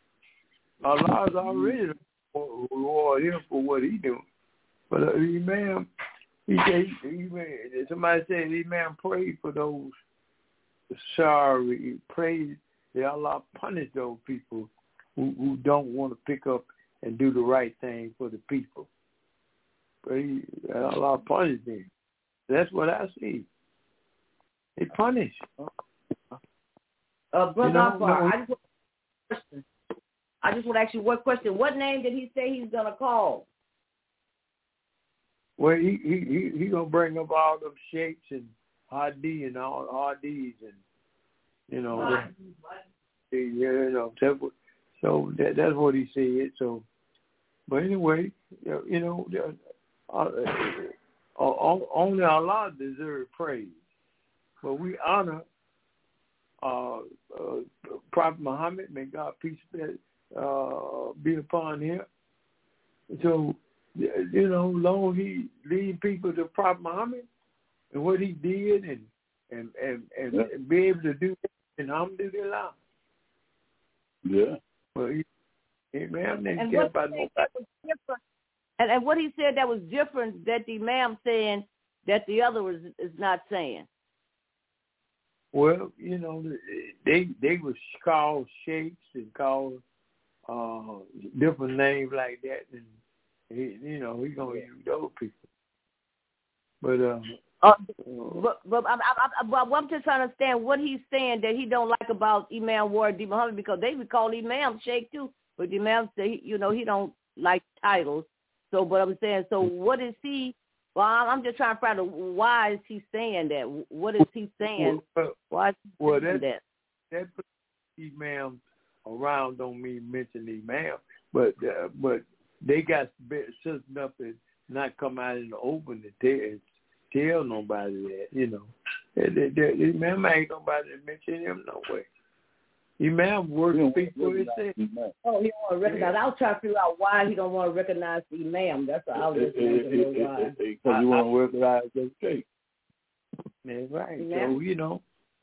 Speaker 2: Allah's already reward him for what he doing. But uh, Imam, he said, he, he, somebody said, Imam prayed for those sorry, he prayed that Allah punish those people who, who don't want to pick up and do the right thing for the people. But he, Allah punish them. That's what I see. They punish.
Speaker 1: Uh, Brother
Speaker 2: You know,
Speaker 1: Akbar,
Speaker 2: no,
Speaker 1: I just want to question. I just want to ask you one question. What name did he say he's gonna call?
Speaker 2: Well, he he he, he gonna bring up all them sheikhs and Hadi and all Hadis and you know, the, you know, that, so that that's what he said. So, but anyway, you know, uh, uh, only Allah deserves praise, but we honor uh, uh, Prophet Muhammad. May God peace uh, be upon him. So, you know, long he lead people to Prophet Muhammad and what he did, and and and, and yeah. be able to do that, and alhamdulillah.
Speaker 3: Yeah.
Speaker 2: Well, he, he man, didn't
Speaker 1: and
Speaker 2: care
Speaker 1: what
Speaker 2: about
Speaker 1: he said
Speaker 2: nobody.
Speaker 1: that was different, and, and what he said that was different that the imam saying that the other was is not saying.
Speaker 2: Well, you know, they they was called sheikhs and called uh, different names like that, and he, you know, he gonna use those people. But uh,
Speaker 1: uh, but but I, I, I, well, I'm just trying to understand what he's saying that he don't like about Imam Wardi Muhammad, because they would call Imam Sheikh too, but the Imam say, you know, he don't like titles. So, but I'm saying, so what is he? Well, I'm just trying to find out why is he saying that? What is he saying?
Speaker 2: Well,
Speaker 1: why is he
Speaker 2: well,
Speaker 1: saying
Speaker 2: that?
Speaker 1: That,
Speaker 2: that Imam around don't mean mention Imam, but uh, but they got certain enough to not come out in the open and tell, tell nobody that, you know. The, the, the Imam ain't nobody to mention him no way. Imam works people himself.
Speaker 1: Oh, he don't want to recognize.
Speaker 2: Yeah.
Speaker 1: I was trying to figure out why he don't want to recognize the Imam. That's what I was just wanting to know why.
Speaker 3: Because you want to recognize the Sheikh.
Speaker 2: That's right.
Speaker 1: Imam?
Speaker 2: So, you know.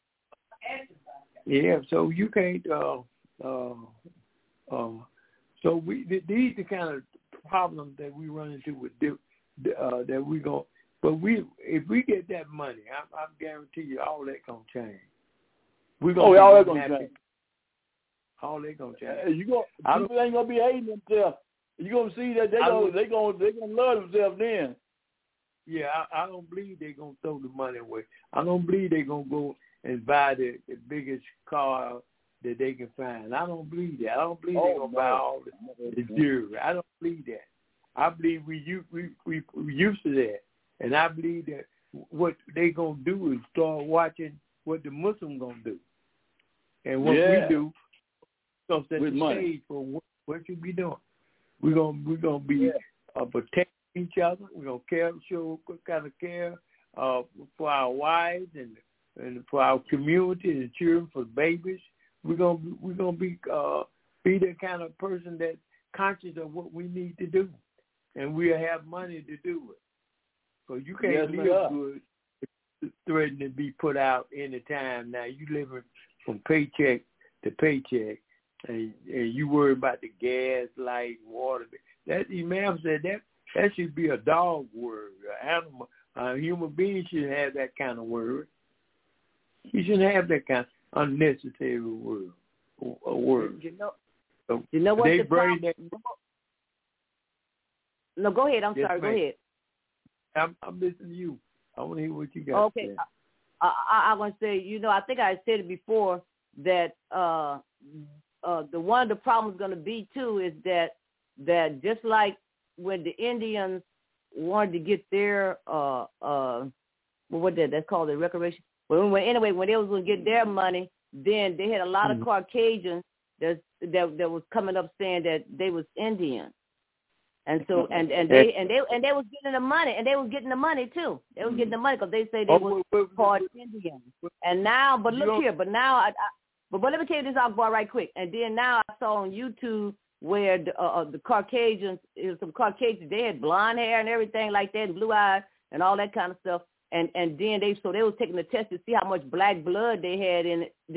Speaker 2: Yeah, so you can't, uh, uh, uh, so we, these are the kind of problems that we run into with, uh, that we go, but we, if we get that money, I, I guarantee you all that going to change. We're gonna
Speaker 3: oh, all that going to change.
Speaker 2: All they going to change.
Speaker 3: Uh, you gonna, people ain't going to be hating themselves. You're going to see that they're going they gonna, they gonna love themselves then.
Speaker 2: Yeah, I, I don't believe they're going to throw the money away. I don't believe they're going to go and buy the, the biggest car that they can find. I don't believe that. I don't believe oh, they're going to no. buy all the, the jewelry. I don't believe that. I believe we, we, we, we used to that. And I believe that what they're going to do is start watching what the Muslims going to do. And what
Speaker 3: yeah.
Speaker 2: we do, so set
Speaker 3: with
Speaker 2: the
Speaker 3: money.
Speaker 2: stage for what, what you be doing. We're gonna we're gonna be yeah. uh, protecting each other. We're gonna care, show what kind of care uh, for our wives and and for our community and children, for babies. We're gonna we're gonna be uh, be the kind of person that's conscious of what we need to do, and we'll have money to do it. So you can't
Speaker 3: yes,
Speaker 2: live good threatening to be put out any time. Now you living from paycheck to paycheck. And, and you worry about the gas, light, water. That Imam said that that should be a dog word. An animal, a human being shouldn't have that kind of word. You shouldn't have that kind of unnecessary word. A word.
Speaker 1: You know,
Speaker 2: so
Speaker 1: you know what
Speaker 2: they
Speaker 1: the
Speaker 2: bring
Speaker 1: problem,
Speaker 2: that.
Speaker 1: No, go ahead. I'm
Speaker 2: yes,
Speaker 1: sorry.
Speaker 2: ma'am.
Speaker 1: Go ahead.
Speaker 2: I'm, I'm listening to you. I want to hear what you got.
Speaker 1: Okay. To say. I, I, I want to say, you know, I think I said it before that. Uh, Uh, the one of the problems going to be too is that that just like when the Indians wanted to get their uh uh well, what did that's called the reparation. Well, when, anyway, when they was going to get their money, then they had a lot mm-hmm. of Caucasians that that that was coming up saying that they was Indians, and so and and they and they and they was getting the money, and they was getting the money too. They was getting the money because they say they
Speaker 2: oh,
Speaker 1: was part Indians. And now, but look here, but now I. I But, but let me tell you this, Akbar, right quick. And then now I saw on YouTube where the, uh, the Caucasians, it was some Caucasians, they had blonde hair and everything like that, and blue eyes and all that kind of stuff. And and then they, so they was taking the test to see how much black blood they had in them.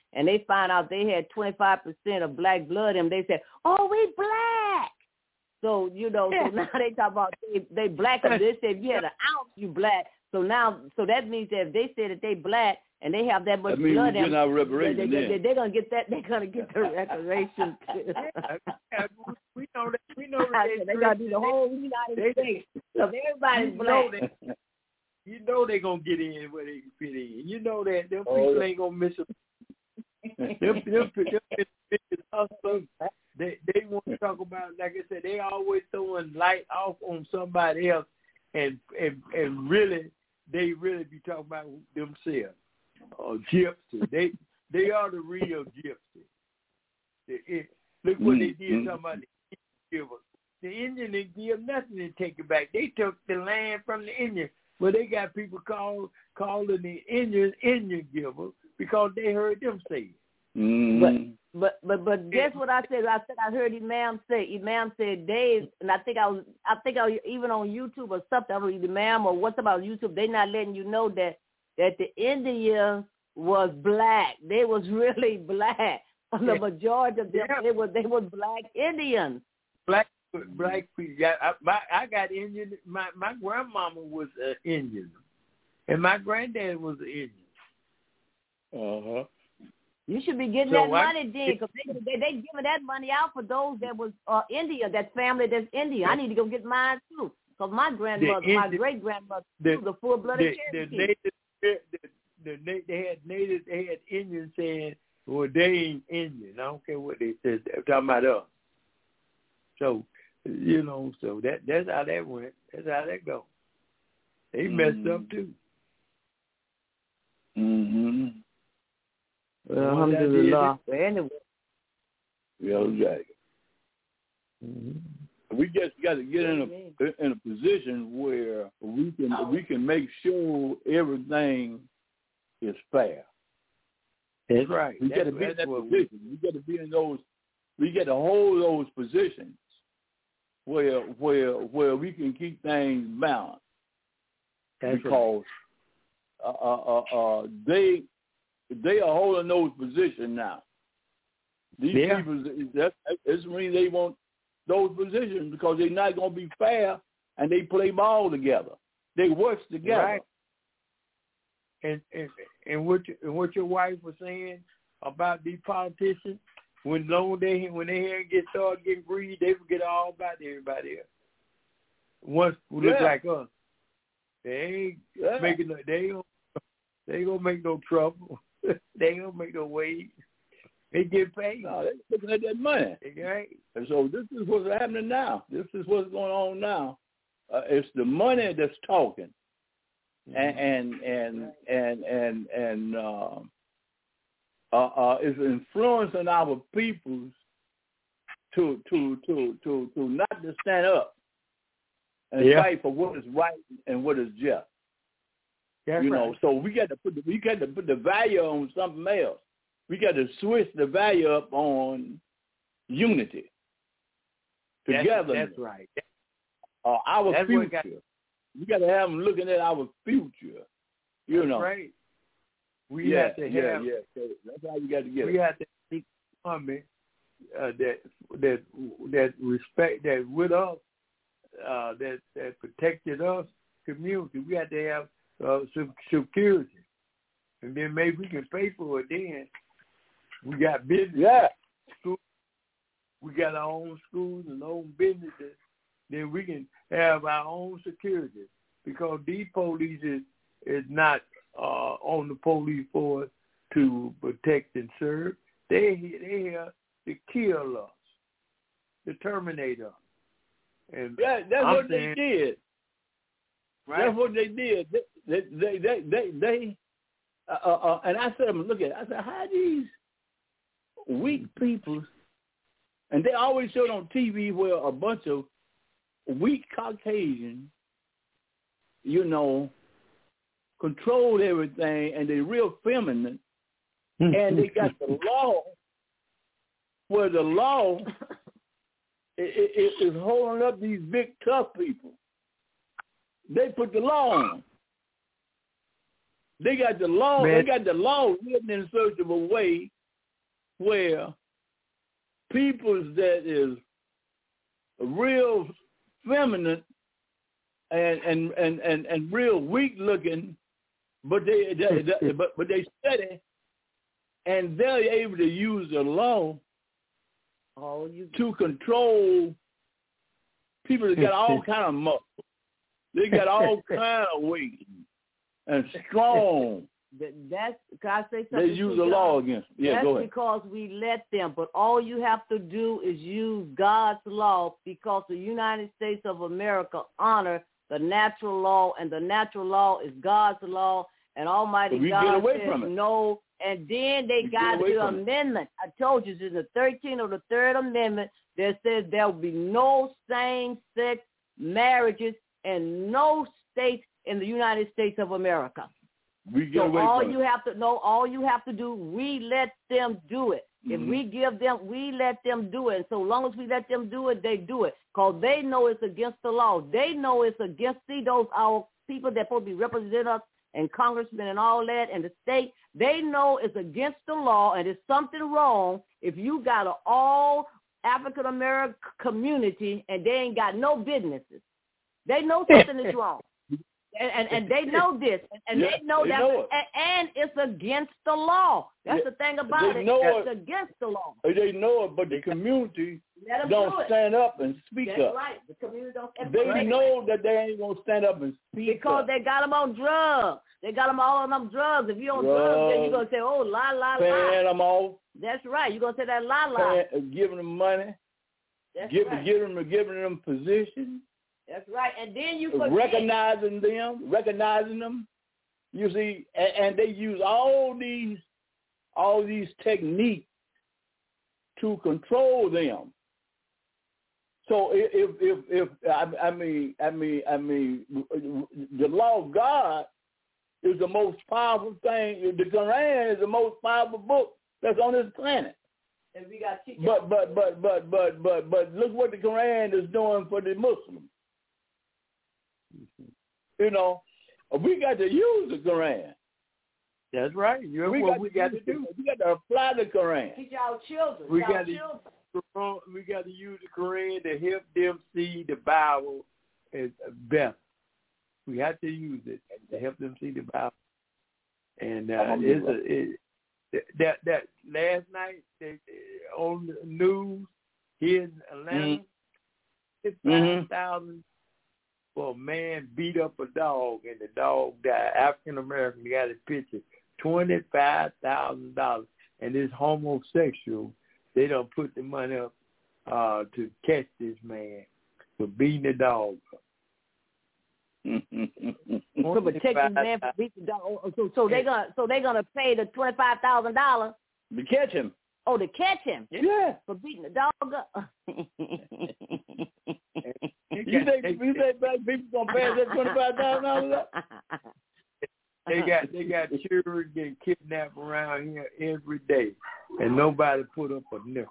Speaker 1: and they find out they had twenty-five percent of black blood in them, they said, oh, we black. So, you know, so now they talk about they, they black. They said if you had an ounce, you black. So now, so that means that if they say that they black and they have that much
Speaker 3: that means
Speaker 1: blood in them,
Speaker 3: they,
Speaker 1: they, they, they, they're going to get that, they're going to get the reparation.
Speaker 2: we know that, we know that
Speaker 1: they, they got to do the whole United States. So everybody's black.
Speaker 2: Know that, you know they're going to get in where they can fit in. You know that them
Speaker 3: oh,
Speaker 2: people
Speaker 3: yeah.
Speaker 2: ain't going to miss a them, them, them, them, them hustlers, they, they want to talk about, like I said, they always throwing light off on somebody else, and and, and really, they really be talking about themselves. Uh, gypsy. They they are the real gypsy. It, it, look what mm-hmm. they did talking about the Indian. The Indian didn't give nothing to take it back. They took the land from the Indian. Well, they got people call, calling the Indians Indian givers because they heard them say it.
Speaker 3: Mm-hmm.
Speaker 1: But, but but but guess what I said? I said I heard Imam say. Imam said Dave, and I think I was I think I was even on YouTube or something. I was Imam or what's about YouTube. They not letting you know that that the Indians was black. They was really black. The yeah. majority of them yeah. they were they were black Indians.
Speaker 2: Black black people. Yeah, I, my, I got Indian. My my grandmama was uh, Indian, and my granddad was an Indian.
Speaker 3: Uh huh.
Speaker 1: You should be getting
Speaker 2: so
Speaker 1: that I, money then, because they, they they giving that money out for those that was uh, India, that family that's Indian. I need to go get mine too, because my grandmother, the, my great grandmother, the, was a full blooded Cherokee.
Speaker 2: The native, the, the, the, they had native, they had Indians saying, "Well, they ain't Indian." I don't care what they said. They're talking about us. So you know, so that that's how that went. That's how that go. They mm-hmm. messed up too.
Speaker 3: Mm-hmm.
Speaker 1: Well, alhamdulillah. Anyway.
Speaker 3: Yeah, exactly.
Speaker 2: Mm-hmm.
Speaker 3: We just got to get in a in a position where we can we can make sure everything is fair.
Speaker 2: That's right.
Speaker 3: We got to be in that position. We, we got to be in those. We got to hold those positions where where where we can keep things balanced.
Speaker 2: That's
Speaker 3: because right. uh, uh, uh, they. They are holding those positions now. These
Speaker 2: yeah.
Speaker 3: people, that means they want those positions because they're not going to be fair, and they play ball together. They work together.
Speaker 2: Right. And and and what you, and what your wife was saying about these politicians, when long they when they here get start getting greedy, they forget all about everybody else. Once who look
Speaker 3: yeah.
Speaker 2: like us, they ain't yeah. making no, they ain't, they ain't gonna make no trouble. They don't make no wage. They get paid.
Speaker 3: No, they're looking at that money.
Speaker 2: Right.
Speaker 3: And so this is what's happening now. This is what's going on now. Uh, it's the money that's talking, mm-hmm. and and and and and uh, uh, uh, is influencing our peoples to to to to to not to stand up and
Speaker 2: yeah.
Speaker 3: fight for what is right and what is just.
Speaker 2: That's
Speaker 3: you
Speaker 2: right.
Speaker 3: know, so we got to put the, we got to put the value on something else. We got to switch the value up on unity. Together.
Speaker 2: That's, that's right.
Speaker 3: Uh, our
Speaker 2: that's
Speaker 3: future.
Speaker 2: Got,
Speaker 3: we got to have them looking at our future. You
Speaker 2: that's
Speaker 3: know.
Speaker 2: Right. We
Speaker 3: yeah,
Speaker 2: have to
Speaker 3: yeah,
Speaker 2: have.
Speaker 3: Yeah, so that's how you got to get
Speaker 2: we
Speaker 3: it.
Speaker 2: We have to seek army uh, that that that respect that with us uh, that that protected us community. We have to have. Uh, security, and then maybe we can pay for it. Then we got business,
Speaker 3: yeah.
Speaker 2: School. We got our own schools and own businesses. Then we can have our own security because these police is, is not uh, on the police force to protect and serve. They they here to kill us, to terminate us. And
Speaker 3: yeah, that's
Speaker 2: I'm
Speaker 3: what
Speaker 2: saying,
Speaker 3: they did.
Speaker 2: Right.
Speaker 3: That's what they did. They, they, they, they, they uh, uh, and I said, look at it. I said, how these weak people, and they always showed on T V where a bunch of weak Caucasians, you know, controlled everything, and they're real feminine, and they got the law, where the law is, is holding up these big tough people. They put the law on them. They got the law.
Speaker 2: Man.
Speaker 3: They got the law written in such of a way where people that is real feminine and and, and, and, and real weak looking, but they, they, they but but they study and they're able to use the law
Speaker 1: oh, you...
Speaker 3: to control people that got all kind of muscle. They got all kind of weight and strong.
Speaker 1: That, that's, can I say something?
Speaker 3: They use the law against them. Yeah,
Speaker 1: that's
Speaker 3: go ahead.
Speaker 1: because we let them. But all you have to do is use God's law, because the United States of America honor the natural law, and the natural law is God's law, and Almighty
Speaker 3: we
Speaker 1: God
Speaker 3: get away
Speaker 1: says
Speaker 3: from it.
Speaker 1: no. And then they
Speaker 3: we
Speaker 1: got the amendment. It. I told you, it's in the thirteenth or the third amendment that says there will be no same-sex marriages in no state in the United States of America.
Speaker 3: We get
Speaker 1: so
Speaker 3: away
Speaker 1: all
Speaker 3: from
Speaker 1: you
Speaker 3: it.
Speaker 1: have to know, all you have to do, we let them do it.
Speaker 3: Mm-hmm.
Speaker 1: If we give them, we let them do it. And so long as we let them do it, they do it. Because they know it's against the law. They know it's against, see, those our people that supposed to be representing us and congressmen and all that and the state, they know it's against the law and it's something wrong if you got an all African-American community and they ain't got no businesses. They know something is wrong. And, and and they know this, and, and
Speaker 3: yeah,
Speaker 1: they know
Speaker 3: they
Speaker 1: that,
Speaker 3: know it.
Speaker 1: and, and it's against the law. That's yeah, the thing about
Speaker 3: they
Speaker 1: it.
Speaker 3: Know
Speaker 1: it's
Speaker 3: it.
Speaker 1: against the law.
Speaker 3: They know it, but the community don't
Speaker 1: do
Speaker 3: stand up and speak
Speaker 1: That's
Speaker 3: up.
Speaker 1: right. The community don't stand
Speaker 3: They
Speaker 1: right.
Speaker 3: know that they ain't gonna stand up and speak
Speaker 1: because
Speaker 3: up.
Speaker 1: they got them on drugs. They got them all on them drugs. If you on drugs, drugs then you're gonna say, "Oh, la la la."
Speaker 3: Paying them off.
Speaker 1: That's right. You're gonna say that la la.
Speaker 3: Paying, giving them money.
Speaker 1: That's
Speaker 3: Give,
Speaker 1: right.
Speaker 3: Giving them, giving them positions.
Speaker 1: That's right. And then you forget.
Speaker 3: recognizing them, recognizing them. You see, and, and they use all these, all these techniques to control them. So if, if, if I, I mean, I mean, I mean, the law of God is the most powerful thing. The Quran is the most powerful book that's on this planet.
Speaker 1: And we got teachers.
Speaker 3: But but but but but but but look what the Quran is doing for the Muslims. You know, we got to use the Quran.
Speaker 2: That's right. You're
Speaker 3: we
Speaker 2: what
Speaker 3: got
Speaker 2: we
Speaker 3: to
Speaker 2: got to do.
Speaker 3: We got to apply the Quran.
Speaker 1: Teach our children.
Speaker 2: We
Speaker 1: our
Speaker 2: got to
Speaker 1: children.
Speaker 2: we got to use the Quran to help them see the Bible as best. We have to use it to help them see the Bible. And uh, it's a, it, that that last night they, on the news here in Atlanta,
Speaker 3: mm-hmm.
Speaker 2: five thousand for a man beat up a dog and the dog died. African American, he got his picture. Twenty-five thousand dollars, and this homosexual, they don't put the money up uh, to catch this man for beating the dog up.
Speaker 1: To protect this man from beating the dog. So, so they gonna, so they gonna pay the twenty-five thousand dollars
Speaker 3: to catch him.
Speaker 1: Oh, to catch him?
Speaker 3: Yeah,
Speaker 1: for beating the dog up.
Speaker 3: You think you think black people gonna pay that twenty-five thousand dollars?
Speaker 2: They got they got children getting kidnapped around here every day, and nobody put up a nickel.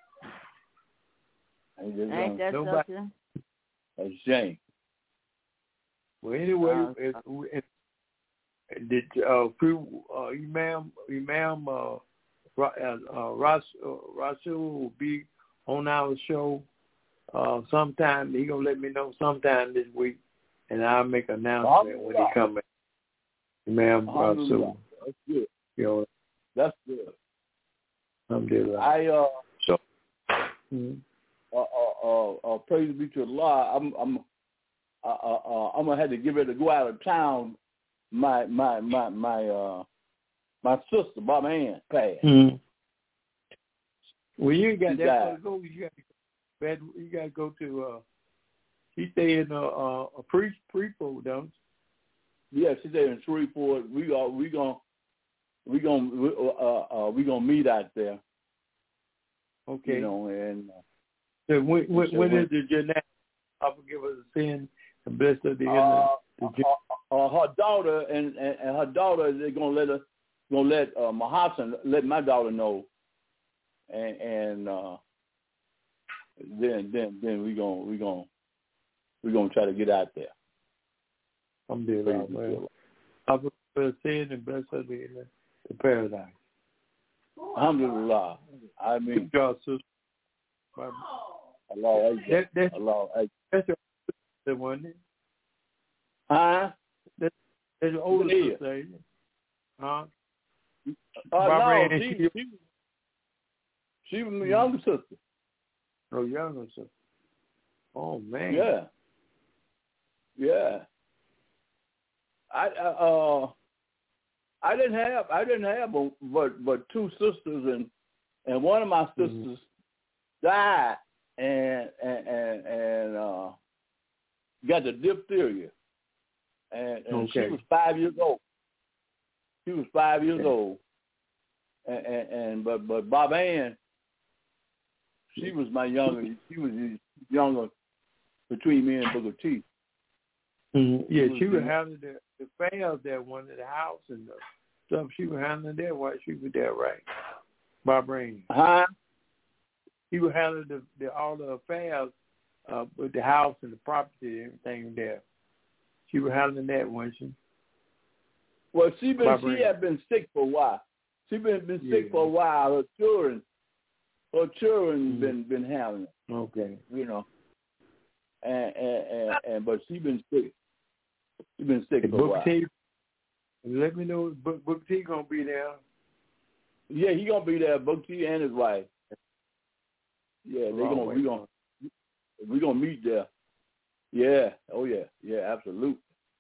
Speaker 1: Ain't that
Speaker 2: nobody.
Speaker 1: something?
Speaker 3: A shame.
Speaker 2: Well, anyway,
Speaker 1: uh,
Speaker 2: if, if, did uh, uh, Imam Imam uh, uh, uh, Ras, uh, Rasul will be on our show uh, sometime. He gonna let me know sometime this week, and I'll make an announcement when he comes. Imam Rasul.
Speaker 3: That's good.
Speaker 2: You know,
Speaker 3: that's good.
Speaker 2: Alhamdulillah.
Speaker 3: I uh
Speaker 2: so. Mm-hmm.
Speaker 3: Uh, uh, uh, uh, praise be to Allah. I'm, I'm, uh, uh, uh, I'm gonna have to get ready to go out of town. My, my, my, my, uh, my sister, Bob Ann, passed.
Speaker 2: Mm-hmm. Well, you got that to go. You got to, you got to go to. Uh, she stay in a, a, a pre prepo, don't
Speaker 3: you? Yeah, she stay in Shreveport. We are, we gonna, we gonna, uh, uh, we gonna meet out there.
Speaker 2: Okay.
Speaker 3: You know, and. Uh,
Speaker 2: So when, when,
Speaker 3: so
Speaker 2: when
Speaker 3: when,
Speaker 2: is the Jannah? I forgive us the sin and bless her the
Speaker 3: uh,
Speaker 2: end.
Speaker 3: Uh, uh, her daughter and, and, and her daughter, they're gonna let us, gonna let uh, Mahassan let my daughter know, and and uh, then then then we gonna we gonna we gonna try to get out there.
Speaker 2: I'm doing it. I forgive her the sin and bless her the, the paradise.
Speaker 3: Alhamdulillah. I mean,
Speaker 2: Good job, sister.
Speaker 3: Allah
Speaker 2: That, that's,
Speaker 3: Allah
Speaker 2: that's your sister, wasn't it?
Speaker 3: Huh?
Speaker 2: That's, that's your older
Speaker 3: Yeah.
Speaker 2: sister, ain't it? Huh?
Speaker 3: Uh,
Speaker 2: Barbara
Speaker 3: no,
Speaker 2: Ann,
Speaker 3: she,
Speaker 2: she,
Speaker 3: she, she was my younger sister.
Speaker 2: oh, younger sister. Oh, man.
Speaker 3: Yeah. Yeah. I uh I didn't have I didn't have a, but but two sisters, and and one of my sisters mm-hmm. died and and and, and uh got the diphtheria, and, and
Speaker 2: okay.
Speaker 3: she was five years old. She was five years
Speaker 2: okay.
Speaker 3: old, and, and, and but but Bob Ann, she was my younger. She was younger between me and Booker T.
Speaker 2: Mm-hmm. Yeah, she was handling the, the affairs there, one of the house and the stuff. She was handling there while she was there, right? Barbara Ann.
Speaker 3: Huh?
Speaker 2: She was handling the, the all the affairs uh, with the house and the property and everything there. She was handling that, wasn't she?
Speaker 3: Well, she been
Speaker 2: Barbara
Speaker 3: she
Speaker 2: Ann.
Speaker 3: had been sick for a while. She been been sick
Speaker 2: yeah.
Speaker 3: for a while. Her children, her children
Speaker 2: mm-hmm.
Speaker 3: been been having it.
Speaker 2: Okay.
Speaker 3: You know. And and, and, and but she been sick. She been sick
Speaker 2: and
Speaker 3: for a
Speaker 2: Booker
Speaker 3: while.
Speaker 2: T, let me know if Book, Booker T gonna be there.
Speaker 3: Yeah, he gonna be there. Booker T and his wife. Yeah, they gonna we gonna we gonna meet there. Yeah. Oh yeah. Yeah. Absolutely.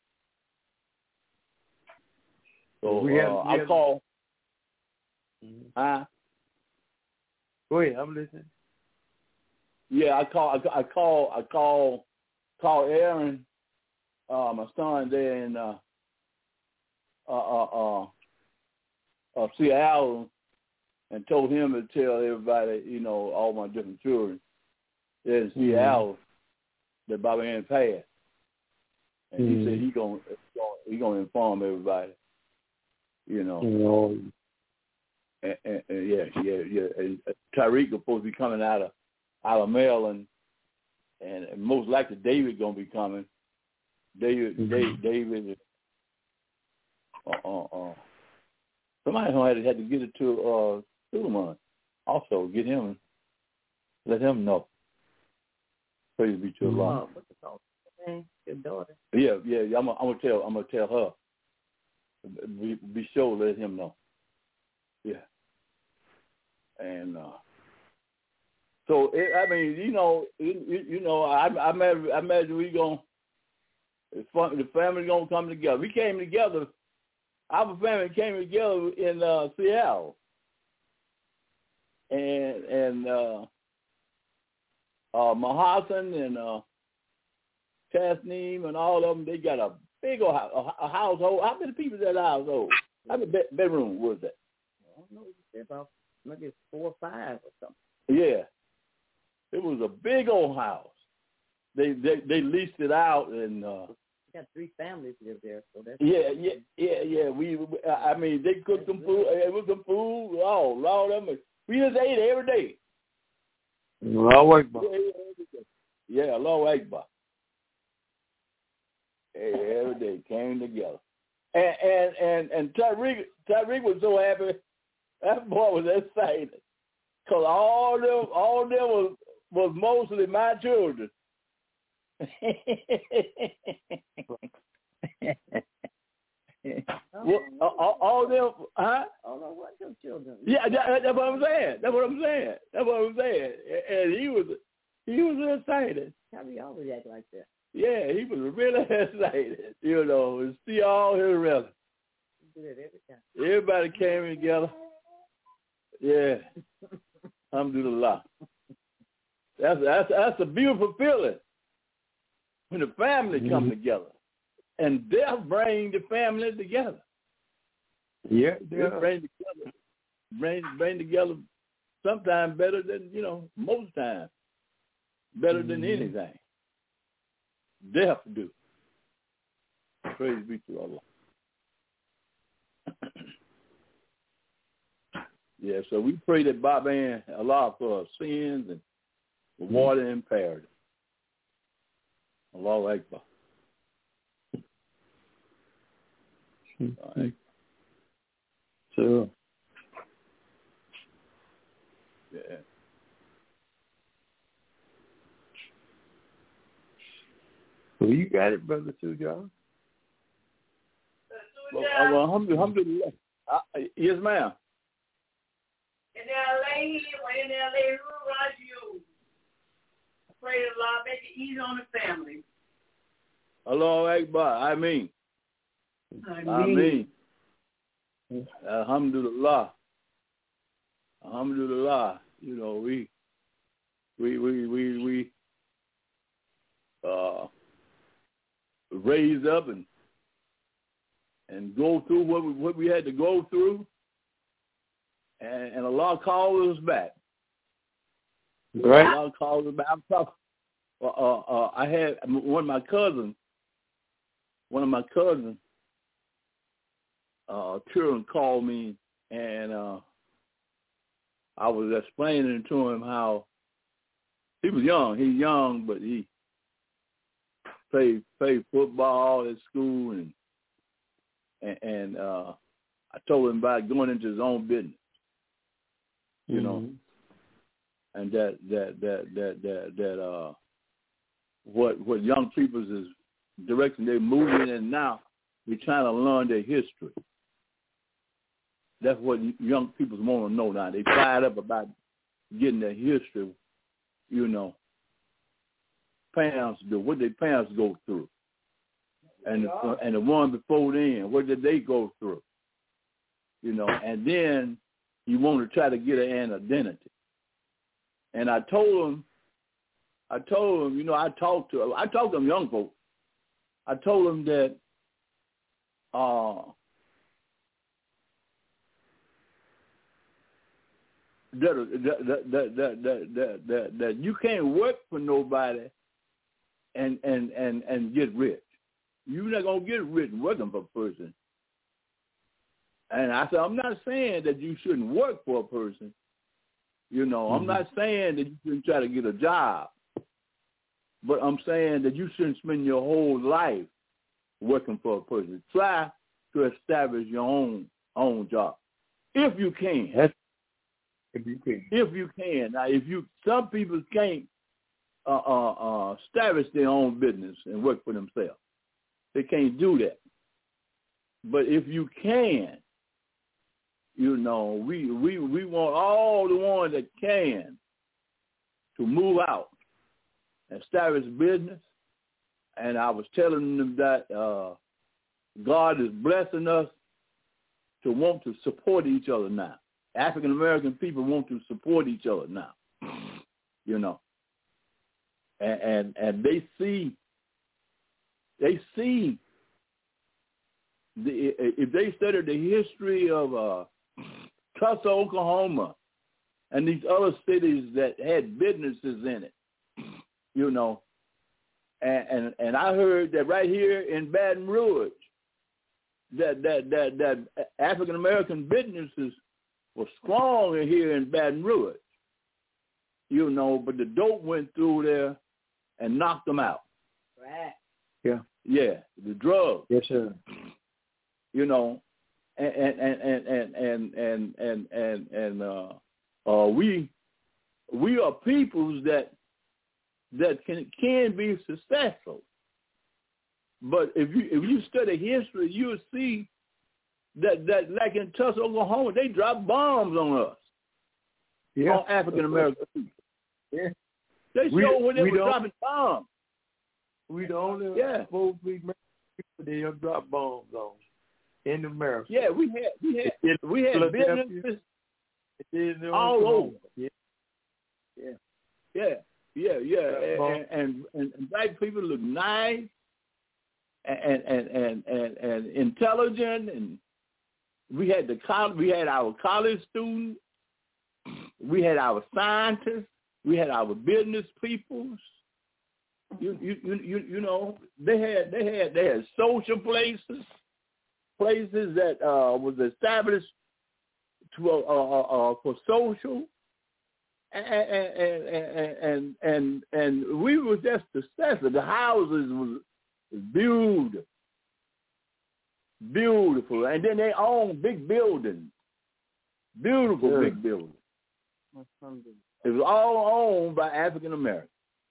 Speaker 3: So
Speaker 2: we have,
Speaker 3: uh,
Speaker 2: we
Speaker 3: I
Speaker 2: have,
Speaker 3: call.
Speaker 2: mm-hmm.
Speaker 3: Huh?
Speaker 2: Go ahead. I'm listening.
Speaker 3: Yeah, I call. I, I call. I call. Call Aaron, uh, my son there in uh, uh, uh, uh, uh, Seattle, and told him to tell everybody, you know, all my different children there in
Speaker 2: mm-hmm.
Speaker 3: Seattle that Bobby Ann passed, and
Speaker 2: mm-hmm.
Speaker 3: he said he gonna he gonna inform everybody, you know.
Speaker 2: Mm-hmm.
Speaker 3: And, and, and yeah, yeah, yeah. And Tariq is supposed to be coming out of out of Maryland. And most likely David gonna be coming. David, mm-hmm. David, David. Uh, uh, uh. Somebody had to, had to get it to uh, Suleiman. Also, get him, let him know. Praise be to Allah.
Speaker 1: Oh, what's it called? Okay, your daughter.
Speaker 3: Yeah, yeah. yeah I'm, I'm gonna tell. I'm gonna tell her. Be, be sure to let him know. Yeah. And. uh So it, I mean, you know, you, you know, I, I imagine, I imagine we gonna, the family gonna come together. We came together. Our family came together in uh, Seattle, and and uh, uh, Mahasan and uh, Tasneem and all of them. They got a big old house, a household. How many people in that household? How many bed, bedroom was that?
Speaker 1: I don't know. It's about maybe four or five or something.
Speaker 3: Yeah. It was a big old house. They they, they leased it out, and uh,
Speaker 1: we got three families live there, so that's
Speaker 3: yeah, yeah, yeah, yeah. We, I mean, they cooked some food. It was some food. Oh, Lord, I mean, we just ate it every day.
Speaker 2: Allahu Akbar.
Speaker 3: Yeah, Allahu Akbar. Every day came together, and and and and Tariq Tariq was so happy. That boy was excited because all them all them was. was mostly my children. well, all, all them, huh?
Speaker 1: All what your children?
Speaker 3: Yeah, that, that's what I'm saying. That's what I'm saying. That's what I'm saying. And he was, he was excited.
Speaker 1: How do you always act like that?
Speaker 3: Yeah, he was really excited. You know, to see all his relatives.
Speaker 1: You do that every time.
Speaker 3: Everybody came together. Yeah, alhamdulillah. That's that's that's a beautiful feeling when the family come mm-hmm. together, and death bring the family together.
Speaker 2: Yeah,
Speaker 3: yeah. bring together, bring bring together. Sometimes better than you know, most times better mm-hmm. than anything. Death do. Praise be to Allah. Yeah, so we pray that Bob Ann Allah for our sins and water in paradise. Allahu Akbar. All right.
Speaker 2: So,
Speaker 3: Yeah.
Speaker 2: Well, you got it, Brother Sujan.
Speaker 3: Well, uh, well, alhamdulillah. Uh, yes, ma'am.
Speaker 4: In L A, in L A, Raju. Pray the Lord make it easy on the family.
Speaker 3: Allahu Akbar. I mean.
Speaker 4: I mean.
Speaker 3: I mean. Alhamdulillah. Alhamdulillah. You know, we, we, we, we, we, uh, raise up and and go through what we, what we had to go through, and, and Allah called us back.
Speaker 2: Right.
Speaker 3: Allah called us back. I'm talking, uh, uh, uh, I had one of my cousins, one of my cousins, uh, children called me, and uh, I was explaining to him how he was young. He's young, but he played played football at school, and and, and uh, I told him about going into his own business, you mm-hmm. know, and that that that that that that uh, what what young people's is direction they're moving in now. We're trying to learn their history. That's what young people want to know now. They fired up about getting their history, you know. Parents do what their parents go through, and the, and the one before then, what did they go through, you know? And then you want to try to get an identity. And I told them, I told them, you know, I talked to, I talked to them young folks. I told them that, uh, that that that that that that that, that you can't work for nobody and and and and get rich. You're not gonna get rich working for a person. And I said, I'm not saying that you shouldn't work for a person. You know, mm-hmm. I'm not saying that you shouldn't try to get a job. But I'm saying that you shouldn't spend your whole life working for a person. Try to establish your own own job, if you can.
Speaker 2: That's, if you can.
Speaker 3: If you can. Now, if you, some people can't uh, uh, uh, establish their own business and work for themselves. They can't do that. But if you can, you know, we we we want all the ones that can to move out, establish business. And I was telling them that uh, God is blessing us to want to support each other now. African American people want to support each other now, you know, and, and and they see, they see, the, if they study the history of uh, Tulsa, Oklahoma, and these other cities that had businesses in it, you know, and and, and I heard that right here in Baton Rouge, that that that that African American businesses was strong here in Baton Rouge, you know, but the dope went through there and knocked them out.
Speaker 4: Right.
Speaker 2: Yeah.
Speaker 3: Yeah, the drugs.
Speaker 2: Yes, sir.
Speaker 3: You know, and and and and and and and and, and uh, uh, we we are peoples that that can can be successful. But if you if you study history, you'll see that that like in Tulsa, Oklahoma, they drop bombs on us,
Speaker 2: yeah.
Speaker 3: on African American people.
Speaker 2: Yeah,
Speaker 3: they
Speaker 2: we,
Speaker 3: show when they
Speaker 2: we
Speaker 3: were dropping bombs.
Speaker 2: We the only
Speaker 3: yeah.
Speaker 2: folks we people they have dropped bombs on in America.
Speaker 3: Yeah, we had we had it, we had businesses all over.
Speaker 2: Yeah,
Speaker 3: yeah, yeah, yeah, yeah, and, and, and, and black people look nice and and and and, and intelligent, and we had the college, we had our college students, we had our scientists, we had our business peoples. You you you you know they had they had they had social places, places that uh, was established to uh, uh, uh, for social, and and and and and, and we were just successful. The houses was beautiful, beautiful, and then they own big buildings, beautiful yeah. big buildings. It was all owned by African Americans.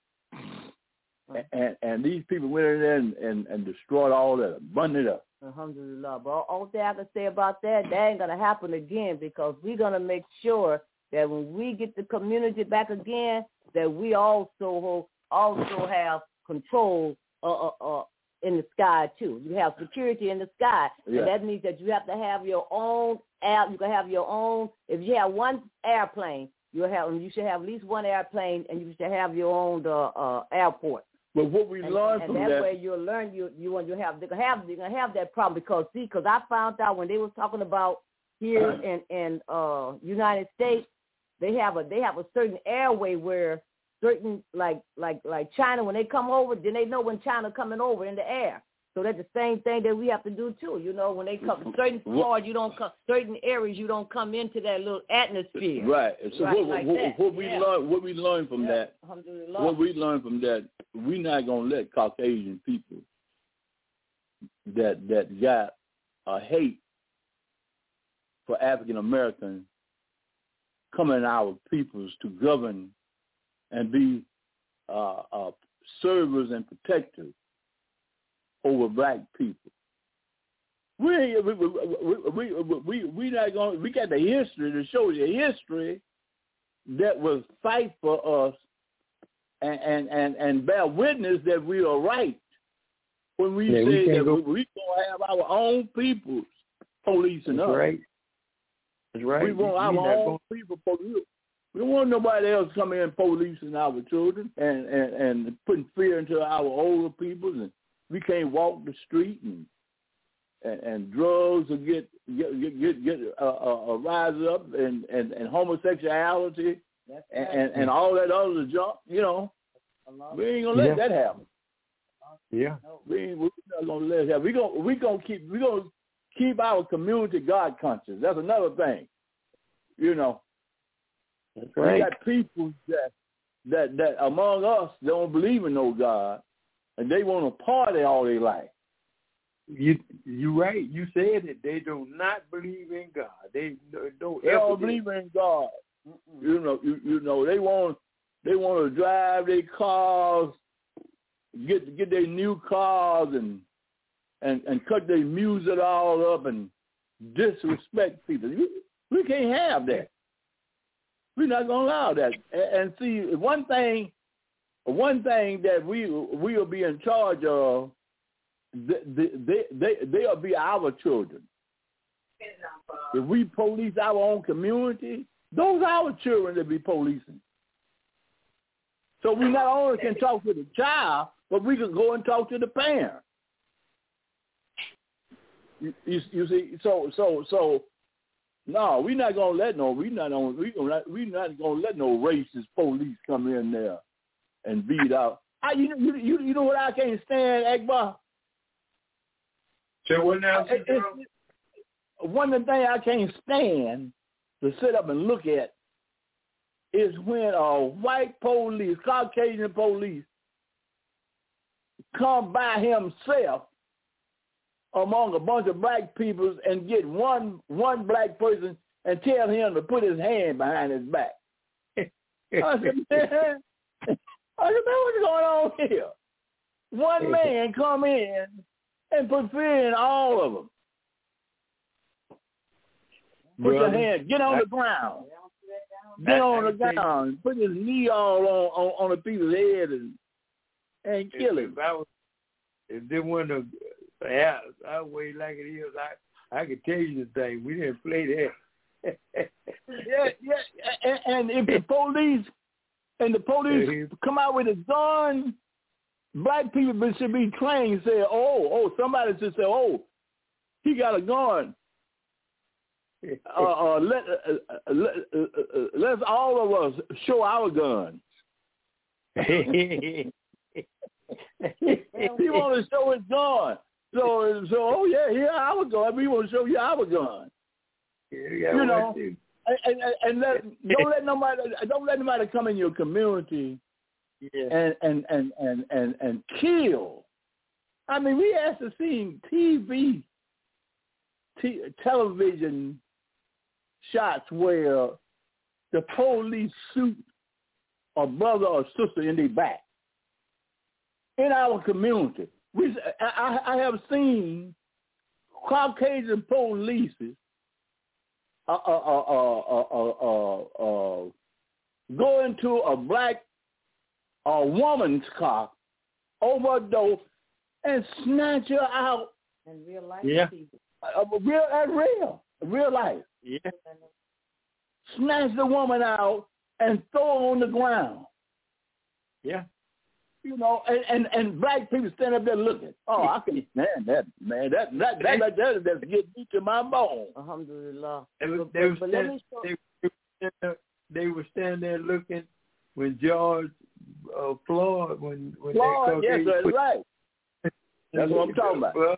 Speaker 3: And, and these people went in there and, and, and destroyed all that, burned it up.
Speaker 1: Alhamdulillah. But all thing I can say about that, that ain't going to happen again, because we're going to make sure that when we get the community back again, that we also also have control uh, uh, uh, in the sky, too. You have security in the sky. Yeah. And that means that you have to have your own air. You can have your own. If you have one airplane, you'll have, you should have at least one airplane, and you should have your own uh, uh, airport.
Speaker 3: But what we
Speaker 1: and,
Speaker 3: learned
Speaker 1: and
Speaker 3: from
Speaker 1: that,
Speaker 3: that,
Speaker 1: way you'll learn you you want you have they're gonna have they're gonna have that problem, because see, because I found out when they was talking about here in in uh United States, they have a they have a certain airway where certain like like like China, when they come over, then they know when China coming over in the air. So that's the same thing that we have to do too. You know, when they come certain floors, you don't come certain areas, you don't come into that little atmosphere.
Speaker 3: Right. So
Speaker 1: right,
Speaker 3: what,
Speaker 1: like
Speaker 3: what, what we
Speaker 1: yeah.
Speaker 3: learned what we learned from
Speaker 1: yeah.
Speaker 3: that what we learned from that, we're not gonna let Caucasian people that that got a hate for African Americans come in our peoples to govern and be uh, uh, servers and protectors over black people. We we we we we we not going. We got the history to show the history that will fight for us and and and, and bear witness that we are right when we yeah, say we that go. we, we gonna have our own people policing
Speaker 2: That's
Speaker 3: us.
Speaker 2: Right. That's right.
Speaker 3: We want we, our own going. people policing. We don't want nobody else coming in policing our children and, and, and putting fear into our older people, and we can't walk the street, and and, and drugs will get get get get, get uh, uh, rise up, and, and, and homosexuality right. and, and, and all that other junk. You know, we ain't gonna let yeah. that happen.
Speaker 2: Yeah,
Speaker 3: we ain't we're not gonna let it happen. We gonna we gonna keep we gonna keep our community God conscious. That's another thing. You know.
Speaker 2: That's right.
Speaker 3: We got people that that that among us don't believe in no God, and they want to party all their life.
Speaker 2: You you right. You said it. They do not believe in God. They don't.
Speaker 3: They don't believe in God. Mm-mm. You know. You, you know. They want they want to drive their cars, get get their new cars, and and and cut their music all up and disrespect people. We can't have that. We're not gonna allow that. And see, one thing, one thing that we we'll be in charge of, they they they they'll be our children. If we police our own community, those are our children that be policing. So we not only can talk to the child, but we can go and talk to the parent. You, you, you see, so so so. No, we're not gonna let no. We not on. We gonna. We not gonna let no racist police come in there and beat out. I, you, you, you, you know what I can't stand, Akbar?
Speaker 2: So what now?
Speaker 3: It, it, it, one of the things I can't stand to sit up and look at is when a white police, Caucasian police, come by himself among a bunch of black people and get one one black person and tell him to put his hand behind his back. I said, man, I said, man, what's going on here? One man come in and put fear in all of them. Put Brother, your hand, get on I, the ground. Get I, on I the ground. You. Put his knee all on, on, on the people's head and, and kill him.
Speaker 2: If, I was, if they want to Yeah, I wait like it is. I I can tell you the thing. We didn't play that.
Speaker 3: yeah, yeah. And, and if the police and the police come out with a gun, black people should be trained. Say, oh, oh, somebody should say, oh, he got a gun. Uh, uh, let, uh, uh, let uh, uh, let's all of us show our guns. He want to show his gun. So, so, oh yeah, here our gun. We want to show you our gun.
Speaker 2: Yeah,
Speaker 3: you know, and, and, and let, don't let nobody, don't let nobody come in your community yeah. and, and, and, and, and, and kill. I mean, we have to see T V, t- television shots where the police shoot a brother or sister in their back. In our community, we I, I have seen Caucasian police uh, uh, uh, uh, uh, uh, uh, go into a black uh, woman's car, overdose, and snatch her out.
Speaker 1: And real life
Speaker 2: Yeah.
Speaker 1: people.
Speaker 3: Uh, real, and real, real life.
Speaker 2: Yeah.
Speaker 3: Snatch the woman out and throw her on the ground.
Speaker 2: Yeah.
Speaker 3: You know, and, and, and black people stand up there looking. Oh, I can stand that, man. That that that that, that, that gets me to my bone.
Speaker 1: Alhamdulillah.
Speaker 2: They were,
Speaker 1: But-
Speaker 2: they, were
Speaker 1: but let
Speaker 2: stand,
Speaker 1: me show-
Speaker 2: they, they, were stand, they were standing there looking when George uh, Floyd, when, when
Speaker 3: Floyd,
Speaker 2: they
Speaker 3: yes,
Speaker 2: they
Speaker 3: that's
Speaker 2: put-
Speaker 3: right. That's what I'm talking about.
Speaker 2: Well,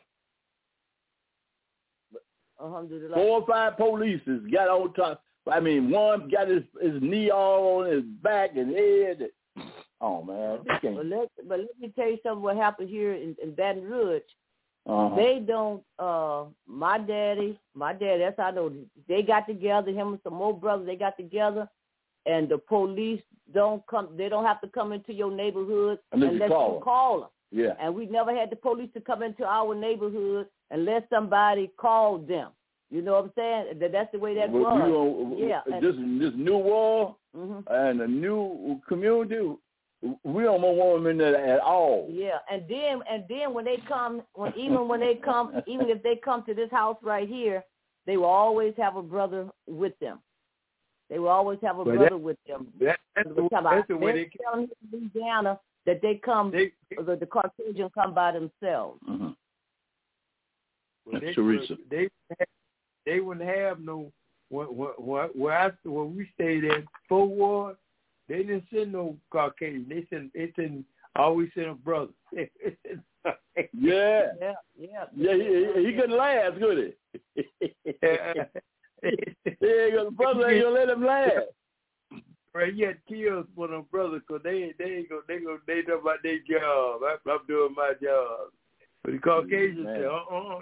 Speaker 1: Alhamdulillah.
Speaker 3: Four or five police got on top. I mean, one got his, his knee all on his back and head. Oh, man. This
Speaker 1: But
Speaker 3: can't.
Speaker 1: let, but let me tell you something what happened here in, in Baton Rouge.
Speaker 3: Uh-huh.
Speaker 1: They don't, uh, my daddy, my daddy, that's how I know, they got together, him and some more brothers, they got together, and the police don't come, they don't have to come into your neighborhood
Speaker 3: Unless you
Speaker 1: unless
Speaker 3: call
Speaker 1: you
Speaker 3: them.
Speaker 1: call them.
Speaker 3: Yeah.
Speaker 1: And we never had the police to come into our neighborhood unless somebody called them. You know what I'm saying? That That's the way that
Speaker 3: We- we
Speaker 1: was.
Speaker 3: don't-
Speaker 1: Yeah, and-
Speaker 3: This, this new war
Speaker 1: hmm
Speaker 3: and the new community, we don't want them in there at all.
Speaker 1: Yeah, and then and then when they come, when even when they come, even if they come to this house right here, they will always have a brother with them. They will always have a
Speaker 2: But
Speaker 1: brother with them.
Speaker 2: that, that's,
Speaker 1: We're
Speaker 2: the,
Speaker 1: talking about-
Speaker 2: that's the way
Speaker 1: they're
Speaker 2: they
Speaker 1: telling Louisiana that they come,
Speaker 2: they,
Speaker 1: the, the Caucasians come by themselves.
Speaker 3: Mm-hmm.
Speaker 2: Well,
Speaker 3: That's
Speaker 2: they,
Speaker 3: Teresa.
Speaker 2: They they wouldn't have no where where, where, I, where we stayed at Fort Ward. They didn't send no Caucasian. They sent they sent always sent a brother.
Speaker 3: Yeah.
Speaker 1: Yeah, yeah.
Speaker 3: Yeah, he, he couldn't last, could he? Yeah, the brother ain't gonna let him last.
Speaker 2: Right, you had kills for them brothers because they they ain't gonna they gonna they know about their job. I, I'm doing my job. But the Caucasians
Speaker 3: Man.
Speaker 2: say, uh uh,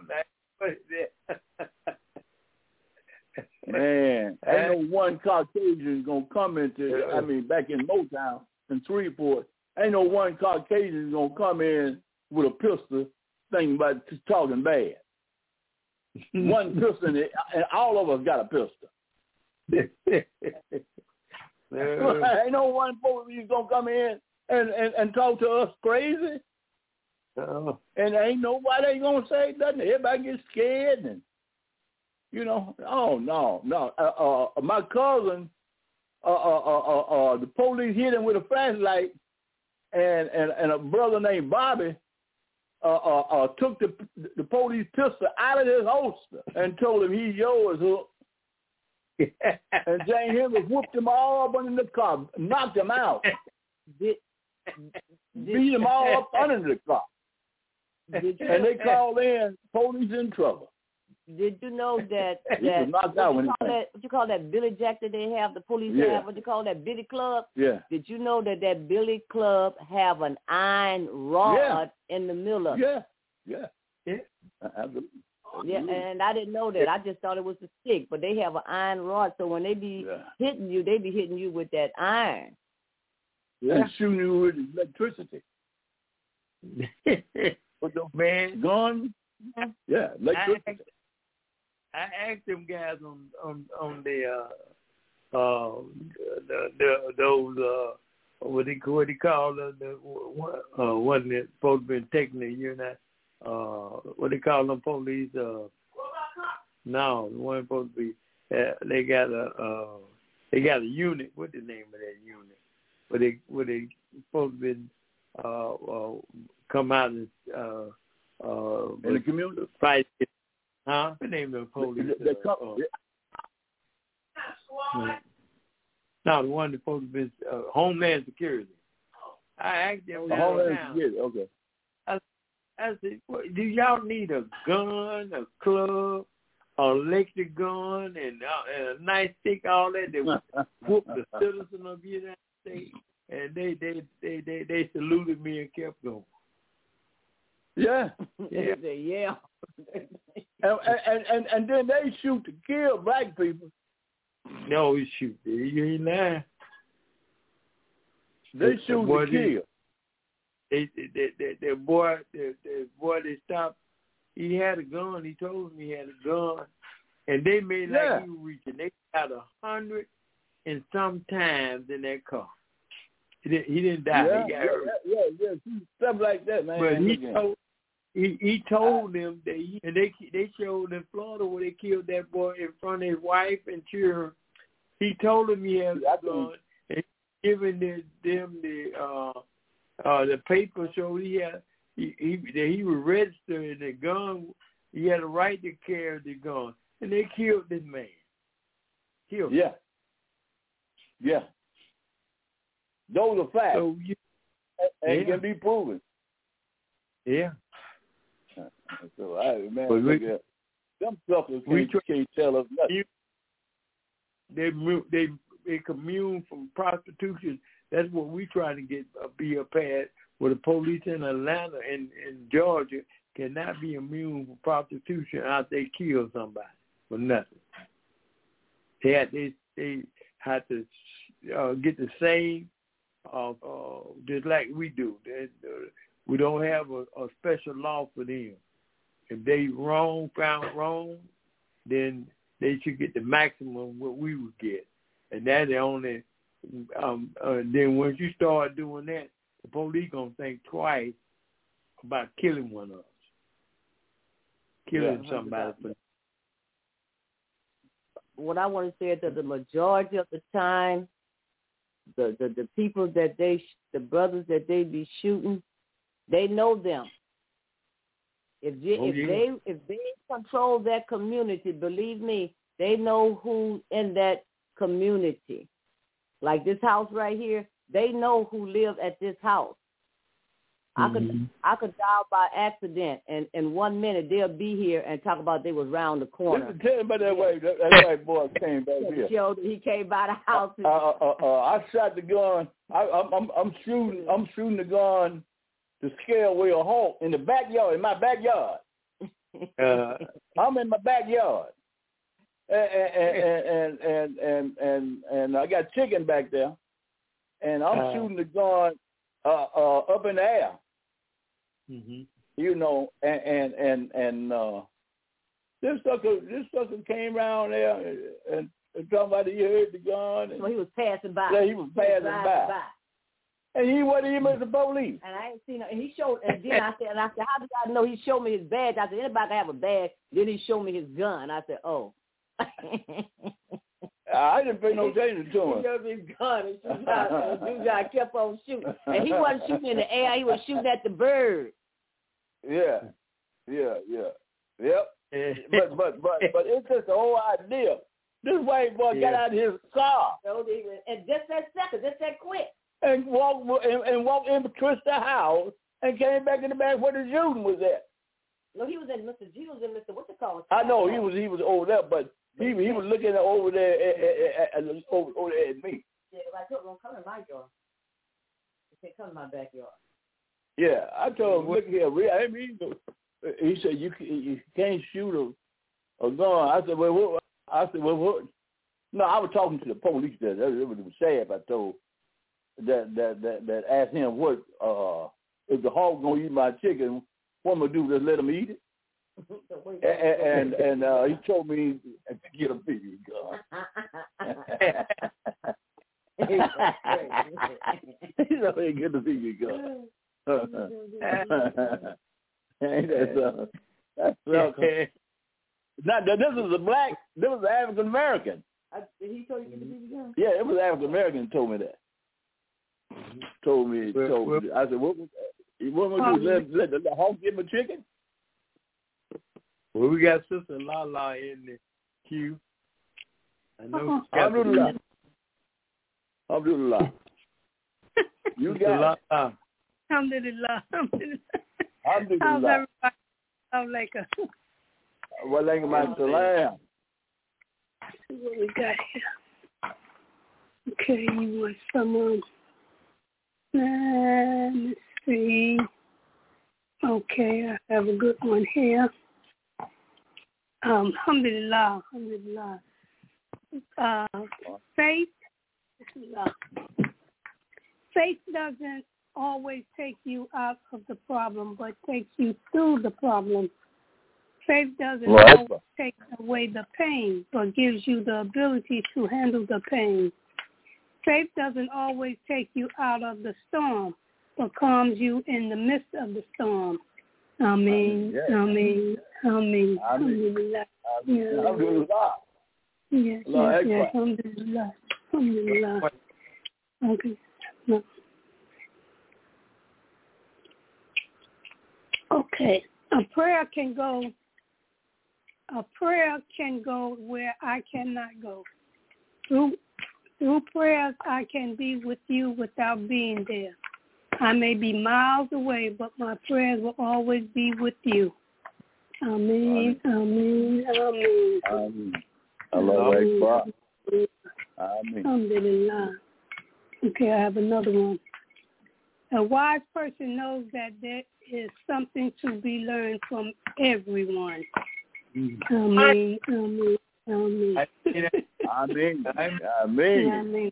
Speaker 3: Man, ain't no one Caucasian gonna come into. I mean, back in Motown in Shreveport, ain't no one Caucasian gonna come in with a pistol, thinking about t- talking bad. One pistol, and and all of us got a pistol. Ain't no one police gonna come in and, and, and talk to us crazy.
Speaker 2: uh,
Speaker 3: And ain't nobody ain't gonna say nothing. Everybody gets scared, and you know, oh no, no. Uh, uh, my cousin, uh, uh, uh, uh, uh, the police hit him with a flashlight, and and, and a brother named Bobby uh, uh, uh, took the the police pistol out of his holster and told him he's yours, Hook. And Jane Henry whooped them all up under the car, knocked them out,
Speaker 1: Did,
Speaker 3: beat them all up under the car,
Speaker 1: did you,
Speaker 3: and they called in police in trouble.
Speaker 1: did you know that
Speaker 3: He was
Speaker 1: that
Speaker 3: knocked
Speaker 1: what
Speaker 3: out
Speaker 1: you
Speaker 3: when he
Speaker 1: call
Speaker 3: came.
Speaker 1: that what you call that Billy Jack that they have, the police
Speaker 3: Yeah.
Speaker 1: have, what you call that Billy Club?
Speaker 3: Yeah,
Speaker 1: Did you know that that Billy Club have an iron rod
Speaker 3: Yeah.
Speaker 1: in the middle of it?
Speaker 3: yeah, yeah,
Speaker 2: Yeah.
Speaker 3: absolutely.
Speaker 1: Yeah, and I didn't know that. I just thought it was a stick, but they have an iron rod. So when they be
Speaker 3: Yeah.
Speaker 1: hitting you, they be hitting you with that iron.
Speaker 3: And shooting you with electricity.
Speaker 2: But the man,
Speaker 3: Gun, yeah,
Speaker 2: I
Speaker 3: electricity.
Speaker 2: asked, I asked them guys on on on the uh uh the, the those uh what they what they call the, the what uh wasn't it supposed to be technically you're not uh what they call them police uh no the one supposed to be uh, they got a uh they got a unit. What's the name of that unit? Where they where they supposed to be uh, uh come out and uh uh
Speaker 3: In the community.
Speaker 2: fight. Huh? The name of the police.
Speaker 3: They- they
Speaker 2: uh,
Speaker 3: come-
Speaker 2: uh, no, the one that's supposed to be uh, Homeland Security. I asked them
Speaker 3: The
Speaker 2: down
Speaker 3: Homeland
Speaker 2: now.
Speaker 3: Security, okay.
Speaker 2: I said, what, do y'all need a gun, a club, an electric gun, and, uh, and a nice stick, all that that whoop the citizen of the United States? And they they, they, they they saluted me and kept going.
Speaker 3: Yeah.
Speaker 2: Yeah.
Speaker 1: They say, yeah.
Speaker 3: And, and and and then they shoot to kill black people.
Speaker 2: No, he shoot. You ain't lying.
Speaker 3: They shoot
Speaker 2: boy,
Speaker 3: to kill.
Speaker 2: They, they, they, they, the boy, the, the boy, they stopped. He had a gun. He told me he had a gun, and they made like
Speaker 3: Yeah.
Speaker 2: he was reaching. They got a hundred and some times in that car. He didn't, he didn't die.
Speaker 3: Yeah,
Speaker 2: he got
Speaker 3: yeah,
Speaker 2: hurt.
Speaker 3: yeah, yeah, yeah, stuff like that, man.
Speaker 2: But he
Speaker 3: Again.
Speaker 2: told he, he told them that he, and they they showed in Florida where they killed that boy in front of his wife and children. He told them he had a gun and giving the, them the uh uh the paper so he had he he that he was registered the gun. He had a right to carry the gun, and they killed this man. Killed.
Speaker 3: Yeah. Yeah. Those are facts.
Speaker 2: So you,
Speaker 3: and
Speaker 2: yeah.
Speaker 3: can be proven.
Speaker 2: Yeah.
Speaker 3: So I man,
Speaker 2: But we,
Speaker 3: look at, them suckers
Speaker 2: we
Speaker 3: can't, can't tell us nothing.
Speaker 2: They they they commune from prostitution. That's what we trying to get uh, be a past. Where the police in Atlanta and in Georgia cannot be immune from prostitution after they kill somebody for nothing. They had, they they had to uh, get the same, uh, uh, just like we do. They, uh, we don't have a, a special law for them. If they wrong found wrong, then they should get the maximum what we would get, and that's the only. Um, uh, then once you start doing that, the police gonna think twice about killing one of us, killing
Speaker 1: yeah,
Speaker 2: somebody. For
Speaker 1: what I want to say is that the majority of the time, the, the, the people that they, the brothers that they be shooting, they know them. If they,
Speaker 2: oh,
Speaker 1: if
Speaker 2: yeah.
Speaker 1: they if they control that community, believe me, they know who in that community. Like this house right here, they know who live at this house. I
Speaker 2: mm-hmm.
Speaker 1: could I could dial by accident, and in one minute they'll be here and talk about they was round the corner.
Speaker 3: Listen, tell me about that
Speaker 1: yeah.
Speaker 3: way. That, that white boy came back
Speaker 1: yeah,
Speaker 3: here.
Speaker 1: Showed he came by the house.
Speaker 3: Uh, uh, uh, uh, I shot the gun. I, I'm, I'm, I'm shooting. I'm shooting the gun to scare away a hawk in the backyard. In my backyard.
Speaker 2: uh,
Speaker 3: I'm in my backyard. And and and and and and, and I got chicken back there, and I'm uh, shooting the gun uh, uh, up in the air.
Speaker 2: Mm-hmm.
Speaker 3: You know, and and and, and uh, this sucker, this sucker came around there and, and talking about he heard the gun. And,
Speaker 1: so he was passing by.
Speaker 3: Yeah, he was passing
Speaker 1: he was
Speaker 3: by.
Speaker 1: by.
Speaker 3: And he wasn't even the police.
Speaker 1: And I ain't seen him. And he showed, and then I said, and I said, how did I know he showed me his badge? I said, anybody can have a badge. Then he showed me his gun. I said, oh.
Speaker 3: I didn't pay no attention to him.
Speaker 1: He showed me his gun and shoot out. And the guy kept on shooting. And he wasn't shooting in the air. He was shooting at the bird.
Speaker 3: Yeah, yeah, yeah, yep. but but but but it's just the whole idea. This white boy yeah. got out of his car.
Speaker 1: So they, and just that second, just that quick.
Speaker 3: And walked and, and walked in between the house and came back in the back where the shooting was at.
Speaker 1: No, he was in Mister G was in Mister What's it called?
Speaker 3: I know he was he was over there, but he he was looking over there at, at, at, at, over, over there at me.
Speaker 1: Yeah, I told him don't come in my yard. He said come in my backyard.
Speaker 3: Yeah, I told him, look here, I mean, he said you you can't shoot a, a gun. I said, well, what? I said, well, what? No, I was talking to the police there. That was sad. I told that that that that asked him what uh if the hog gonna eat my chicken, what am I gonna do? Just let him eat it? and and, and uh, he told me to get a bigger gun. He told me to get a bigger gun. Ain't that something? That's something. Now, this is a black, this was an African American.
Speaker 1: He told you to get the bigger gun?
Speaker 3: Yeah, it was an African American told me that. Mm-hmm. Told me,
Speaker 2: well,
Speaker 3: told
Speaker 2: well,
Speaker 3: me. I said, what was that? What was um, let, let, let the hawk get my chicken?
Speaker 2: Well, we got Sister Lala in the queue. I know.
Speaker 3: Alhamdulillah. Alhamdulillah. You got it.
Speaker 5: Alhamdulillah. Alhamdulillah.
Speaker 3: Alhamdulillah.
Speaker 5: How's everybody? I'm like a...
Speaker 3: Walaikum assalam.
Speaker 5: What we got here? Okay, you want someone? Let me see. Okay, I have a good one here. Um, alhamdulillah, alhamdulillah. uh, faith, faith doesn't always take you out of the problem, but takes you through the problem. Faith doesn't
Speaker 3: Right.
Speaker 5: always take away the pain, but gives you the ability to handle the pain. Faith doesn't always take you out of the storm, but calms you in the midst of the storm. Amen.
Speaker 3: Yes.
Speaker 5: Amen. Amen.
Speaker 3: Amen.
Speaker 5: Alhamdulillah. Yeah.
Speaker 3: Alhamdulillah.
Speaker 5: Yes,
Speaker 3: Allah
Speaker 5: yes, yes.
Speaker 3: Akbar.
Speaker 5: Alhamdulillah. Alhamdulillah. Okay. No. Okay. A prayer can go a prayer can go where I cannot go. Through through prayers I can be with you without being there. I may be miles away, but my prayers will always be with you. Amen. Amen. Amen.
Speaker 3: Amen. Allah Akbar. Amen.
Speaker 5: Alhamdulillah. Okay, I have another one. A wise person knows that there is something to be learned from everyone. Amen. Amen. Amen.
Speaker 3: Amen. Amen.
Speaker 5: Amen.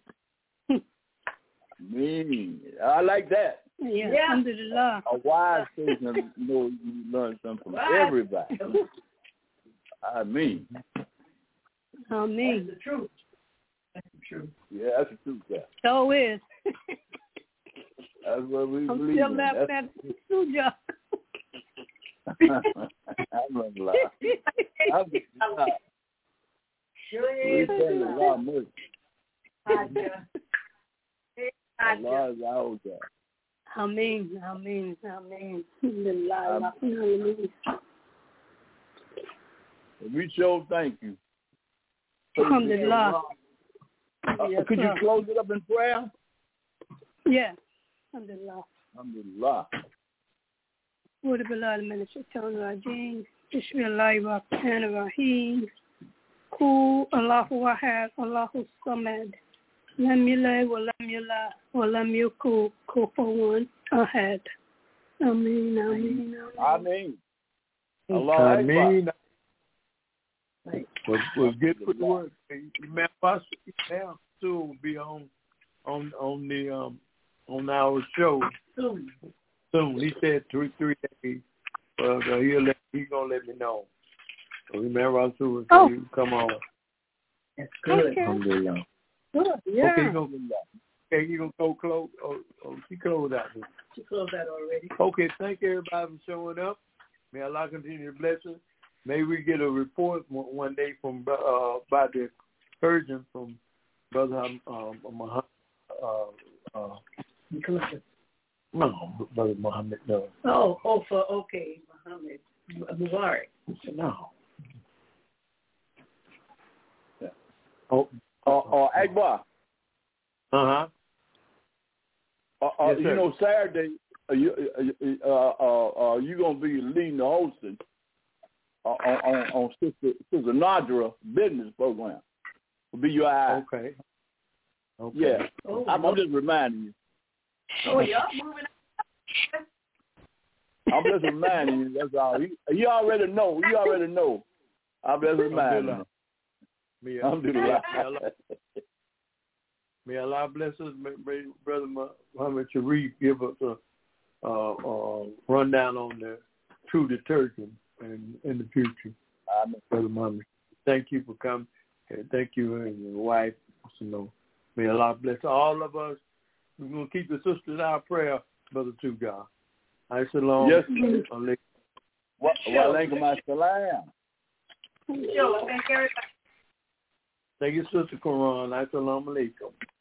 Speaker 3: Amen. I like that.
Speaker 5: Yeah,
Speaker 4: Yeah.
Speaker 5: alhamdulillah.
Speaker 3: A wise person knows you learn something from everybody. Amen.
Speaker 5: Amen.
Speaker 4: That's the truth. That's the truth.
Speaker 3: Yeah, that's the truth. Yeah.
Speaker 5: So is.
Speaker 3: That's what we
Speaker 5: I'm
Speaker 3: believe
Speaker 5: still
Speaker 3: in.
Speaker 5: left
Speaker 3: That's
Speaker 5: at Suja.
Speaker 3: Alhamdulillah. Alhamdulillah.
Speaker 4: Sure
Speaker 3: We
Speaker 4: is.
Speaker 3: thank Allah much.
Speaker 4: Gotcha.
Speaker 3: Allah is our God.
Speaker 5: Amen. Amen. Amen. Alhamdulillah. Amen.
Speaker 3: We sure thank you.
Speaker 5: Alhamdulillah.
Speaker 3: Uh,
Speaker 5: Yes,
Speaker 3: could you
Speaker 5: sir.
Speaker 3: close it up in prayer?
Speaker 5: Yeah. Alhamdulillah.
Speaker 3: Alhamdulillah.
Speaker 5: أعوذ بالله من الشيطان الرجيم بسم الله الرحمن الرحيم قل الله أحد الله الصمد لم يلد ولم يولد ولم يكن كفوا أحد آمين آمين
Speaker 3: Amen. Allah Akbar.
Speaker 2: Amen. We'll, we'll get to the work. Man, Pastor now soon will be on on on the um on our show
Speaker 4: Soon.
Speaker 2: soon. He said three three days. Well, uh, he'll let he's gonna let me know. So remember, soon
Speaker 5: Oh.
Speaker 2: you come on.
Speaker 4: That's good.
Speaker 5: Okay.
Speaker 2: Alhamdulillah.
Speaker 5: Good.
Speaker 2: Okay,
Speaker 5: Yeah.
Speaker 2: you gonna okay, you gonna go close? Oh, oh, she closed out. Here.
Speaker 4: She closed that already.
Speaker 2: Okay, thank everybody for showing up. May Allah continue to bless us. May we get a report one one day from uh, by the surgeon from Brother um, Muhammad. Uh, uh,
Speaker 4: Nicholas.
Speaker 2: no, Brother Muhammad. No,
Speaker 4: Oh, oh, for, okay, Muhammad. Mubarak.
Speaker 2: no.
Speaker 3: Yeah.
Speaker 2: Oh,
Speaker 3: Or uh, uh, Akbar.
Speaker 2: uh huh.
Speaker 3: Uh, uh,
Speaker 2: Yes,
Speaker 3: you
Speaker 2: sir.
Speaker 3: know, Saturday, uh, you uh, uh, uh, uh, you gonna be leading the hosting uh, on on, on Sister Sister Nadra business program. Will be your eye.
Speaker 2: Okay. Okay.
Speaker 3: Yeah,
Speaker 4: Oh,
Speaker 3: I'm, I'm just reminding you.
Speaker 4: oh, y'all moving
Speaker 3: I'm just reminding you. That's all. You, you already know. You already know. I'm just reminding you.
Speaker 2: May,
Speaker 3: Alhamdulillah.
Speaker 2: may, Allah, may Allah bless us. May, may Brother Muhammad Sharif give us a uh, uh, rundown on the true detergent in, in the future.
Speaker 3: Amen.
Speaker 2: Brother Muhammad, thank you for coming. And thank you and your wife. You know, may Allah bless all of us. We're going to keep the sisters in our prayer, Brother Tugar. I shalom.
Speaker 3: Yes.
Speaker 2: Alaikum.
Speaker 3: Wa alaikum assalam.
Speaker 4: Sure, thank everybody.
Speaker 2: Thank you, Sister Quran. I shalom alaikum.